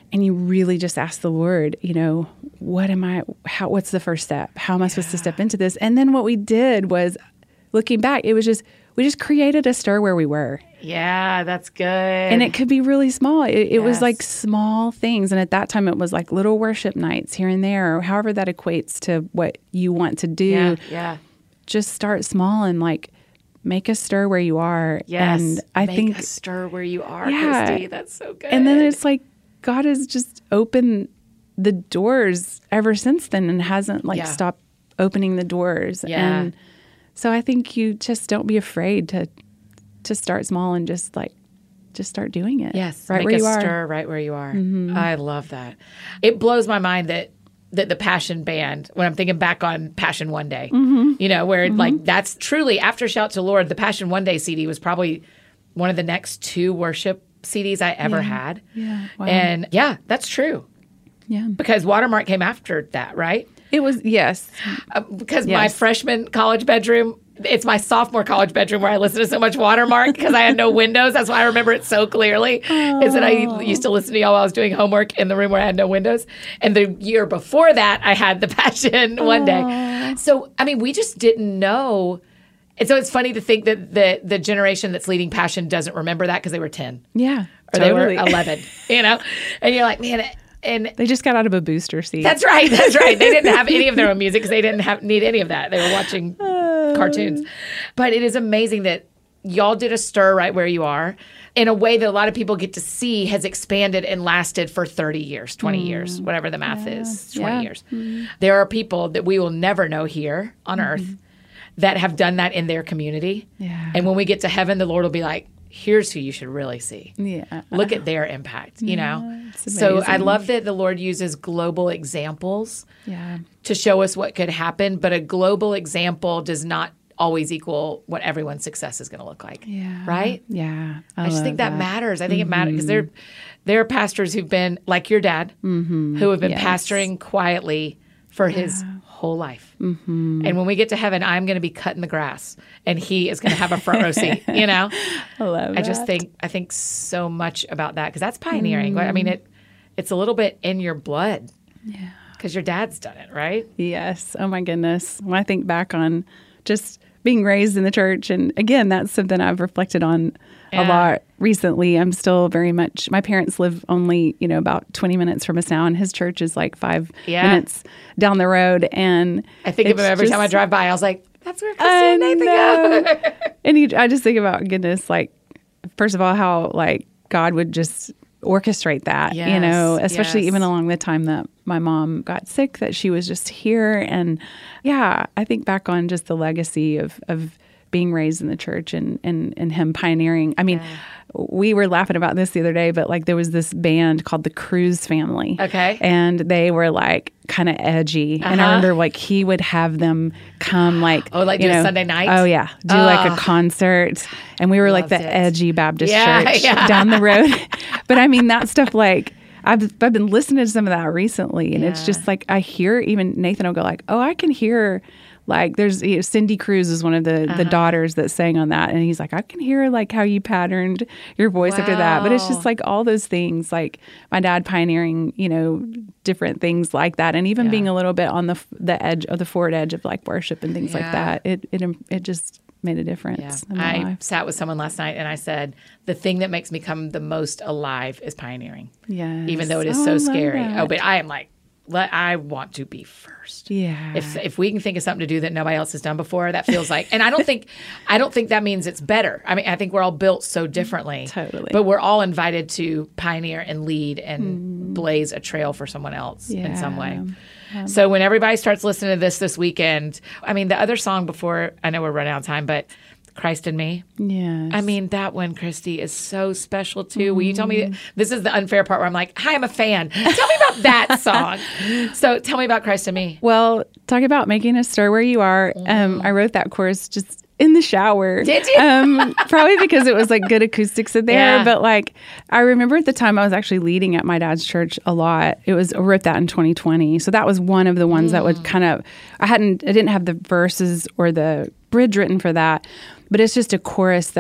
and you really just ask the Lord, you know, what am I, how, what's the first step? How am I supposed to step into this? And then what we did was, looking back, it was just, we just created a stir where we were. Yeah, that's good. And it could be really small. It, it Yes. was like small things. And at that time, it was like little worship nights here and there, or however that equates to what you want to do. Yeah, yeah. Just start small and like make a stir where you are. Yes. And I Make think, a stir where you are, Yeah. Christy. That's so good. and then it's like God has just opened the doors ever since then and hasn't like Yeah. stopped opening the doors. Yeah. And so I think you just don't be afraid to to start small and just like just start doing it. Yes, right make where a you are. stir right where you are. I love that. It blows my mind that that the Passion Band, when I'm thinking back on Passion One Day, you know, where like that's truly after Shout to Lord, the Passion One Day C D was probably one of the next two worship C Ds I ever had. Yeah. Wow. And yeah, that's true Yeah. because Watermark came after that, right? It was yes. Uh, because my Yes. freshman college bedroom, it's my sophomore college bedroom where I listened to so much Watermark because I had no windows. That's why I remember it so clearly. Is that I used to listen to y'all while I was doing homework in the room where I had no windows. And the year before that, I had the Passion One Day. So, I mean, we just didn't know. And so it's funny to think that the the generation that's leading Passion doesn't remember that because they were ten Yeah. or totally. they were eleven, you know? And you're like, man, and They just got out of a booster seat. that's right. That's right. They didn't have any of their own music because they didn't have need any of that. They were watching cartoons. But it is amazing that y'all did a stir right where you are in a way that a lot of people get to see has expanded and lasted for thirty years, twenty years, whatever the math is, twenty Yeah. years. There are people that we will never know here on earth that have done that in their community. Yeah. And when we get to heaven, the Lord will be like, here's who you should really see. Yeah. Look at their impact, you know? it's So I amazing. love that the Lord uses global examples Yeah. to show us what could happen, but a global example does not always equal what everyone's success is going to look like. Yeah. Right? Yeah. I, just love think that, matters. I think it matters because there, there are pastors who've been like your dad, who have been Yes. pastoring quietly for his whole life. Mm-hmm. And when we get to heaven, I'm going to be cutting the grass and he is going to have a front row seat, you know? I love I just that. think I think so much about that because that's pioneering. I mean, it it's a little bit in your blood. Yeah. Because your dad's done it, right? Yes. Oh my goodness. When I think back on just being raised in the church, and again, that's something I've reflected on Yeah. a lot recently. I'm still very much, my parents live only, you know, about twenty minutes from us now, and his church is like five Yeah. minutes down the road. And I think of it's him every time I just- drive by. I was like, that's where Christy I and Nathan know. go. And you, I just think about, goodness, like, first of all, how like God would just orchestrate that, you Yes, know, especially yes. even along the time that my mom got sick, that she was just here. And yeah, I think back on just the legacy of, of being raised in the church and, and, and him pioneering. I mean, we were laughing about this the other day, but like there was this band called the Cruz Family. Okay. And they were like kind of edgy. And I Uh-huh. remember like he would have them come like, Oh, like you do a know, Sunday night? Oh yeah. Do like Oh. a concert. And we were like Loved the it. edgy Baptist Yeah, church yeah. down the road. But I mean, that stuff like, I've, I've been listening to some of that recently, and it's Yeah. just like I hear even Nathan will go like, "Oh, I can hear." Like there's you know, Cindy Cruz is one of the, Uh-huh. the daughters that sang on that, and he's like, I can hear like how you patterned your voice after that. But it's Wow. just like all those things, like my dad pioneering, you know, different things like that, and even Yeah. being a little bit on the f- the edge of the forward edge of like worship and things Yeah. like that. It it it just made a difference Yeah. in my I life. sat with someone last night and I said, the thing that makes me come the most alive is pioneering. Yes. Even though it is Oh, I so love scary. that. Oh, but I am like, let, I want to be first. Yeah. If if we can think of something to do that nobody else has done before, that feels like, and I don't think, I don't think that means it's better. I mean, I think we're all built so differently. Totally. But we're all invited to pioneer and lead and blaze a trail for someone else in some way. Yeah. So when everybody starts listening to this this weekend, I mean, the other song before, I know we're running out of time, but Christ in Me. Yes. I mean, that one, Christy, is so special too. Will you tell me? This is the unfair part where I'm like, hi, I'm a fan. Tell me about that song. So tell me about Christ in Me. Well, talk about making a stir where you are. Um, I wrote that chorus just in the shower. Did you? Um, probably because it was like good acoustics in there. Yeah. But like, I remember at the time I was actually leading at my dad's church a lot. It was, I wrote that in twenty twenty. So that was one of the ones that would kind of, I hadn't, I didn't have the verses or the bridge written for that. But it's just a chorus that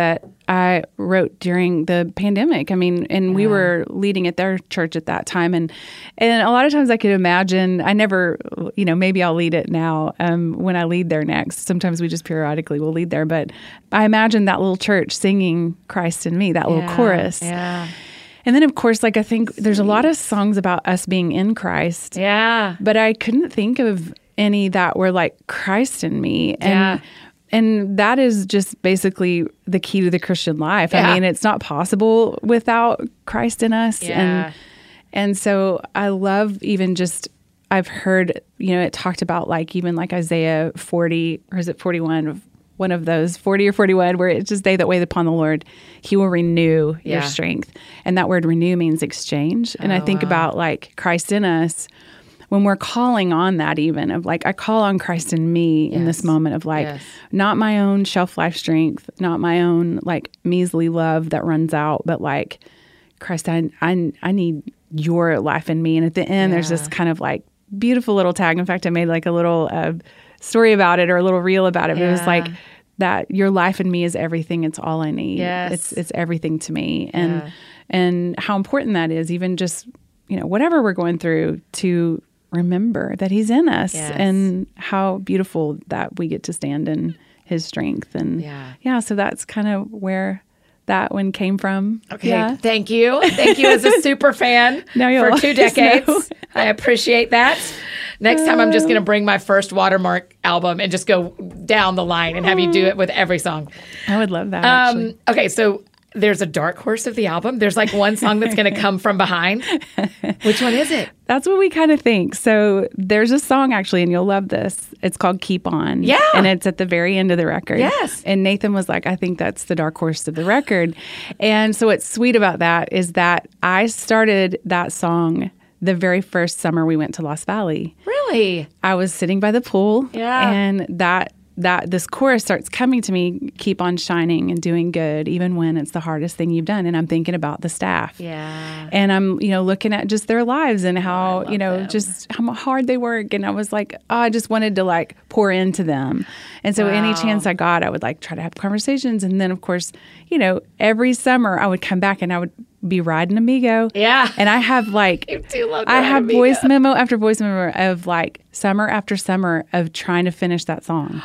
I wrote during the pandemic. I mean, and we were leading at their church at that time. And, and a lot of times I could imagine, I never, you know, maybe I'll lead it now um, when I lead there next. Sometimes we just periodically will lead there. But I imagine that little church singing Christ in Me, that little Yeah, chorus. Yeah. And then, of course, like I think there's a lot of songs about us being in Christ. Yeah. But I couldn't think of any that were like Christ in Me. And Yeah. and that is just basically the key to the Christian life. Yeah. I mean, it's not possible without Christ in us. Yeah. And and so I love even just I've heard, you know, it talked about like even like Isaiah forty, or is it forty-one? One of those, forty or forty-one, where it's just they that wait upon the Lord, He will renew Yeah. your strength. And that word renew means exchange. And I Oh, think wow. about like Christ in us, when we're calling on that even of like, I call on Christ in me in this Yes. moment of like, Yes. not my own shelf life strength, not my own like measly love that runs out, but like, Christ, I, I, I need your life in me. And at the end, there's this Yeah. kind of like beautiful little tag. In fact, I made like a little uh, story about it or a little reel about it. But it was Yeah. like that your life in me is everything. It's all I need. Yes. It's it's everything to me. And Yeah. and how important that is, even just, you know, whatever we're going through, to remember that He's in us. Yes. And how beautiful that we get to stand in His strength. And Yeah. yeah, so that's kind of where that one came from. Okay. Yeah. Thank you. Thank you as a super fan Now you'll for two always decades. know. I appreciate that. Next time, I'm just going to bring my first Watermark album and just go down the line and have you do it with every song. I would love that. actually. Um, okay, so there's a dark horse of the album. There's like one song that's going to come from behind. Which one is it? That's what we kind of think. So there's a song actually, and you'll love this. It's called Keep On. Yeah. And it's at the very end of the record. Yes. And Nathan was like, I think that's the dark horse of the record. And so what's sweet about that is that I started that song the very first summer we went to Lost Valley. Really? I was sitting by the pool. Yeah. And that that this chorus starts coming to me, keep on shining and doing good, even when it's the hardest thing you've done. And I'm thinking about the staff. Yeah. And I'm, you know, looking at just their lives and how, love you know, them. just how hard they work. And I was like, oh, I just wanted to like pour into them. And so any Wow. chance I got, I would like try to have conversations. And then, of course, you know, every summer I would come back and I would be riding Amigo. Yeah. And I have like, You do love to I ride have Amigo. voice memo after voice memo of like summer after summer of trying to finish that song.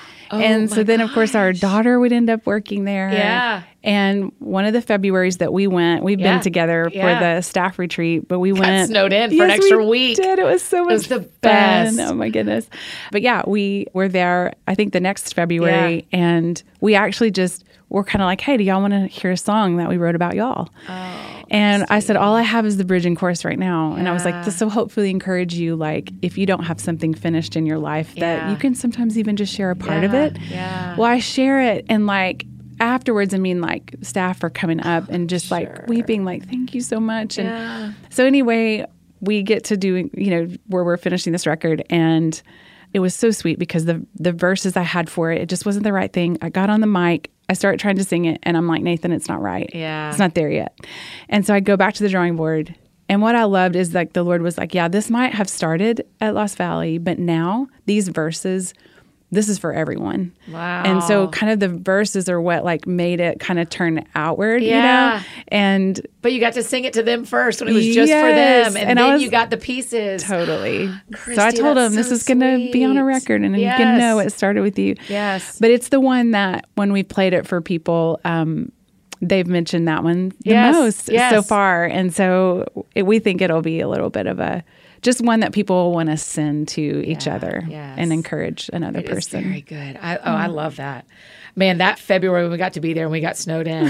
and so my then, of course, our daughter would end up working there. Yeah. And one of the Februarys that we went, we've Yeah. been together Yeah. for the staff retreat, but we went. snowed in for Yes, an extra we week. Did. It was so much was the fun. best. Oh my goodness. But yeah, we were there, I think the next February, and we actually just were kind of like, hey, do y'all want to hear a song that we wrote about y'all? Oh, And I said, all I have is the bridge and chorus right now. And I was Yeah. like, this will hopefully encourage you, like, if you don't have something finished in your life, that Yeah. you can sometimes even just share a part of Yeah, it. yeah. Well, I share it, and like afterwards, I mean, like staff are coming up and just Sure. like weeping, like, thank you so much. And Yeah. so anyway, we get to do, you know, where we're finishing this record, and it was so sweet because the the verses I had for it, it just wasn't the right thing. I got on the mic, I started trying to sing it, and I'm like, Nathan, it's not right. Yeah. It's not there yet. And so I go back to the drawing board. And what I loved is like the Lord was like, yeah, this might have started at Lost Valley, but now these verses, this is for everyone. Wow. And so kind of the verses are what like made it kind of turn outward, Yeah. you know? And But you got to sing it to them first when it was just for Yes. them. And, And I then was- you got the pieces. totally. Christy, so I told that's him this so is going to be on a sweet. record, and Yes. you can know it started with you. Yes. But it's the one that when we played it for people, um, they've mentioned that one the Yes. most Yes. so far. And so it, we think it'll be a little bit of a, just one that people want to send to each Yeah. other Yes. and encourage another It is person. very good. I, oh, I love that. Man, that February when we got to be there and we got snowed in.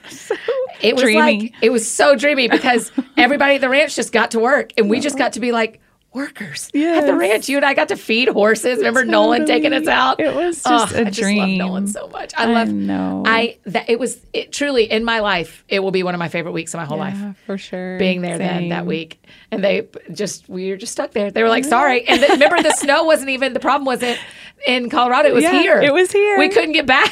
It was dreamy. like, it was so dreamy because everybody at the ranch just got to work and we just got to be like workers at the Yes. ranch. You and I got to feed horses. Remember Nolan taking us out? It was Oh, just a I just love dream. Nolan so much. I I love, know. I, that it was it, truly in my life, it will be one of my favorite weeks of my whole life. Yeah, for sure. Being there then that Same. week, and they just we were just stuck there. They were like, "Sorry," and the, remember the snow wasn't even the problem. Wasn't in Colorado? It was Yeah, here. it was here. We couldn't get back.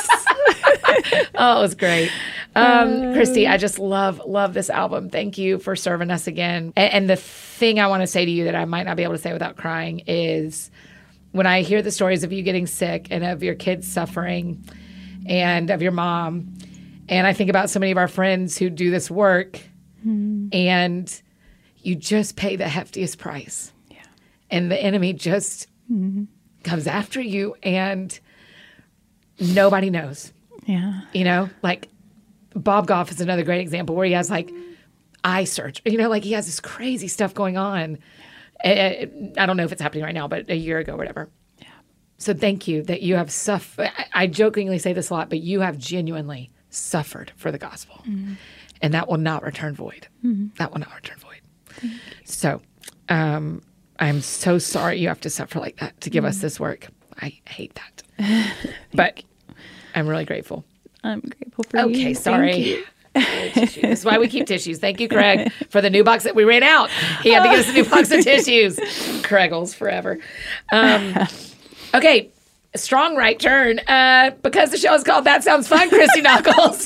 Oh, it was great. Um, Christy, I just love love this album. Thank you for serving us again. And, and the thing I want to say to you that I might not be able to say without crying is when I hear the stories of you getting sick and of your kids suffering and of your mom. And I think about so many of our friends who do this work, mm. and you just pay the heftiest price. Yeah. And the enemy just mm. comes after you, and nobody knows. Yeah. You know, like Bob Goff is another great example where he has like eye surgery. You know, like he has this crazy stuff going on. I don't know if it's happening right now, but a year ago or whatever. Yeah. So thank you that you have suffered. I jokingly say this a lot, but you have genuinely suffered for the gospel. Mm-hmm. And that will not return void. Mm-hmm. That will not return void. So um, I'm so sorry you have to suffer like that to give mm-hmm. us this work. I hate that. But I'm really grateful. I'm grateful for okay, you. Okay, sorry. This is why we keep tissues. Thank you, Craig, for the new box that we ran out. He had to get us a new box of tissues. Craigles forever. Um, okay, strong right turn. Uh, because the show is called That Sounds Fun, Christy Knuckles.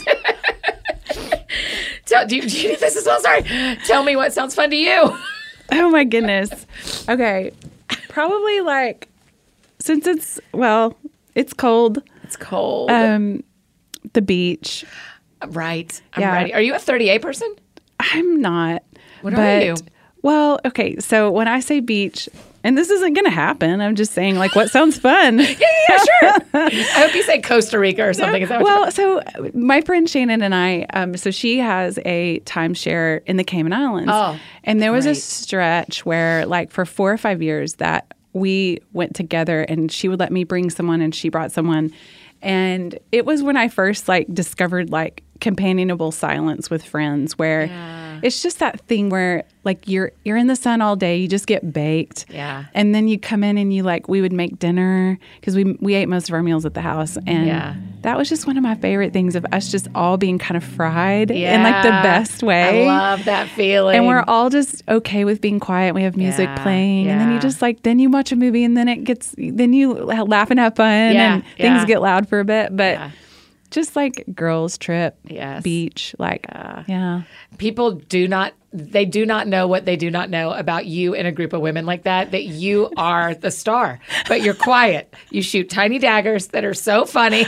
Tell, do, you, do you need this as well? Sorry. Tell me what sounds fun to you. Oh, my goodness. Okay. Probably like, since it's, well, it's cold. It's cold. Um, the beach. Right. I'm yeah. ready. Are you a thirty-eight person? I'm not. What but, are you? Well, okay. So when I say beach, and this isn't going to happen, I'm just saying, like, what sounds fun? yeah, yeah, sure. I hope you say Costa Rica or something. Is that what well, so my friend Shannon and I, um, so she has a timeshare in the Cayman Islands. Oh, and there was great. a stretch where, like, for four or five years that we went together, and she would let me bring someone, and she brought someone. And it was when I first, like, discovered, like, companionable silence with friends, where yeah. it's just that thing where, like, you're you're in the sun all day, you just get baked, yeah, and then you come in and you like we would make dinner because we we ate most of our meals at the house, and yeah. that was just one of my favorite things of us just all being kind of fried yeah. in like the best way. I love that feeling, and we're all just okay with being quiet. We have music yeah. playing, yeah. and then you just like then you watch a movie, and then it gets then you laugh and have fun, yeah. and yeah. things get loud for a bit, but. Yeah. Just like girls trip, yes. beach, like, yeah. yeah. People do not, they do not know what they do not know about you in a group of women like that, that you are the star, but you're quiet. You shoot tiny daggers that are so funny.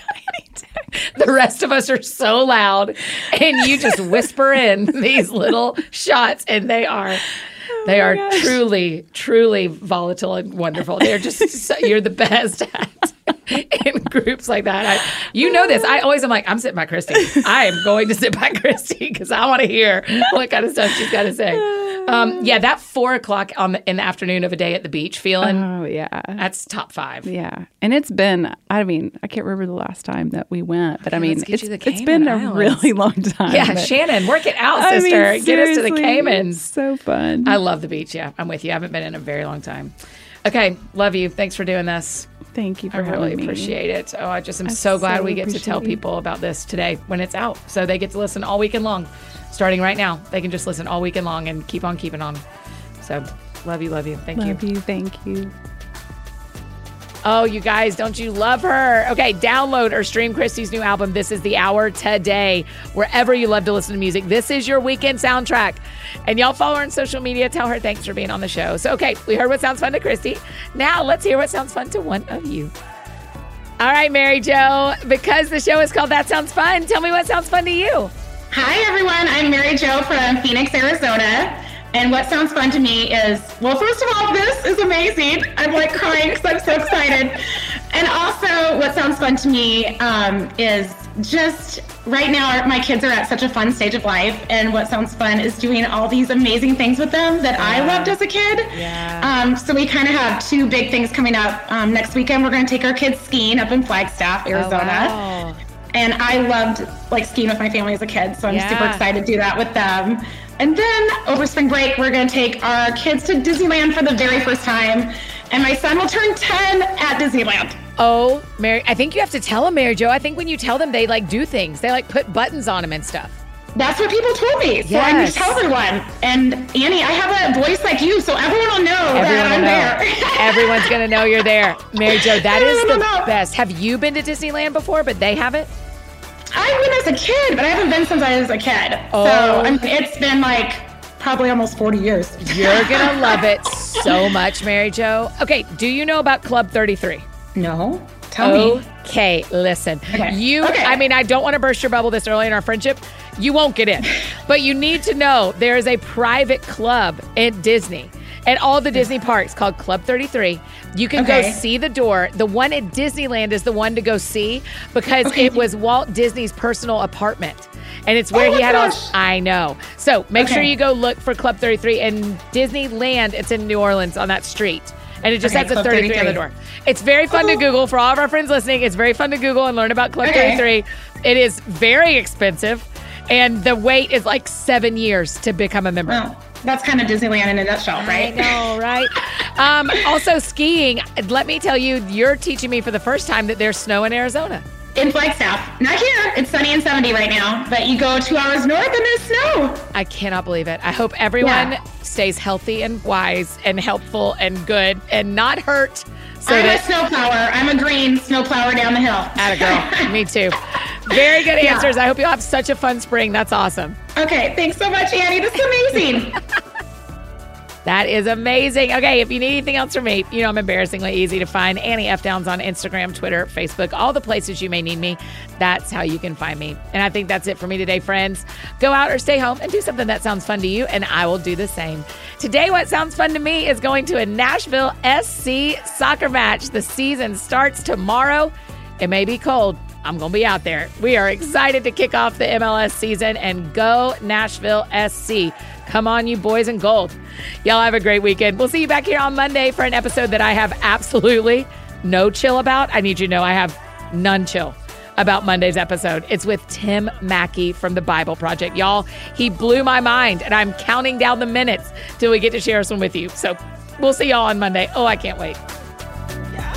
The rest of us are so loud, and you just whisper in these little shots, and they are... They are gosh. truly, truly volatile and wonderful. They're just, so, you're the best at in groups like that. I, you know this. I always am like, I'm sitting by Christy. I am going to sit by Christy because I want to hear what kind of stuff she's got to say. Um, yeah, that four o'clock on the, in the afternoon of a day at the beach feeling. Oh, yeah. That's top five. Yeah. And it's been, I mean, I can't remember the last time that we went, but I mean, Let's get it's, you the it's Cayman been Islands. a really long time. Yeah, but, Shannon, work it out, I sister. mean, Get us to the seriously, Caymans. it's so fun. I love the beach. Yeah, I'm with you. I haven't been in a very long time. Okay, love you. Thanks for doing this. Thank you for I having really me. appreciate it. Oh, I just am I so glad so we get to tell appreciate you. people about this today when it's out. So they get to listen all weekend long. Starting right now, they can just listen all weekend long and keep on keeping on. So love you, love you. Thank Love you. you. Thank you. Oh, you guys, don't you love her? Okay, download or stream Christy's new album, This Is the Hour, today. Wherever you love to listen to music, this is your weekend soundtrack. And y'all follow her on social media. Tell her thanks for being on the show. So, okay, we heard what sounds fun to Christy. Now let's hear what sounds fun to one of you. All right, Mary Jo, because the show is called That Sounds Fun, tell me what sounds fun to you. Hi, everyone. I'm Mary Jo from Phoenix, Arizona. And what sounds fun to me is, well, first of all, this is amazing. I'm like crying because I'm so excited. And also what sounds fun to me um, is just right now, my kids are at such a fun stage of life. And what sounds fun is doing all these amazing things with them that I loved as a kid. Yeah. Um, so we kind of have two big things coming up. Um, next weekend, we're going to take our kids skiing up in Flagstaff, Arizona. Oh, wow. And I loved like skiing with my family as a kid. So I'm Yeah. super excited to do that with them. And then over spring break, we're going to take our kids to Disneyland for the very first time. And my son will turn ten at Disneyland. Oh, Mary, I think you have to tell them, Mary Jo. I think when you tell them, they like do things. They like put buttons on them and stuff. That's what people told me. So I need Yes. to tell everyone. And Annie, I have a voice like you, so everyone will know Everyone that I'm will know. there. Everyone's going to know you're there. Mary Jo, that is Everyone the will know. best. Have you been to Disneyland before, but they haven't? I've been as a kid, but I haven't been since I was a kid. Oh. So I mean, it's been like probably almost forty years. You're going to love it so much, Mary Jo. Okay, do you know about Club thirty-three? No. Tell me. Okay, listen. Okay. You, Okay. I mean, I don't want to burst your bubble this early in our friendship. You won't get in. But you need to know there is a private club at Disney, at all the Disney parks, called Club thirty-three. You can Okay. go see the door. The one at Disneyland is the one to go see because Okay. it was Walt Disney's personal apartment. And it's where Oh he my had all. gosh. I know. So make sure Okay. you go look for Club thirty-three. And Disneyland, it's in New Orleans on that street. And it just Okay, has a Club thirty-three on the thirty-three. door. It's very fun to Oh. Google. For all of our friends listening, it's very fun to Google and learn about Club Okay. thirty-three. It is very expensive. And the wait is like seven years to become a member. Well, that's kind of Disneyland in a nutshell, right? I know, right? um, also, skiing. Let me tell you, you're teaching me for the first time that there's snow in Arizona. In Flagstaff. Not here. It's sunny and seventy right now. But you go two hours north and there's snow. I cannot believe it. I hope everyone Yeah. stays healthy and wise and helpful and good and not hurt. So I'm a that, snowplower. I'm a green snowplower down the hill. atta girl, me too. Very good Yeah. answers. I hope you'll have such a fun spring. That's awesome. Okay, thanks so much, Annie. This is amazing. That is amazing. Okay, if you need anything else from me, you know I'm embarrassingly easy to find. Annie F. Downs on Instagram, Twitter, Facebook, all the places you may need me. That's how you can find me. And I think that's it for me today, friends. Go out or stay home and do something that sounds fun to you, and I will do the same. Today, what sounds fun to me is going to a Nashville S C soccer match. The season starts tomorrow. It may be cold. I'm going to be out there. We are excited to kick off the M L S season and go Nashville S C. Come on, you boys in gold. Y'all have a great weekend. We'll see you back here on Monday for an episode that I have absolutely no chill about. I need you to know I have none chill about Monday's episode. It's with Tim Mackey from the Bible Project. Y'all, he blew my mind, and I'm counting down the minutes till we get to share this one with you. So we'll see y'all on Monday. Oh, I can't wait. Yeah.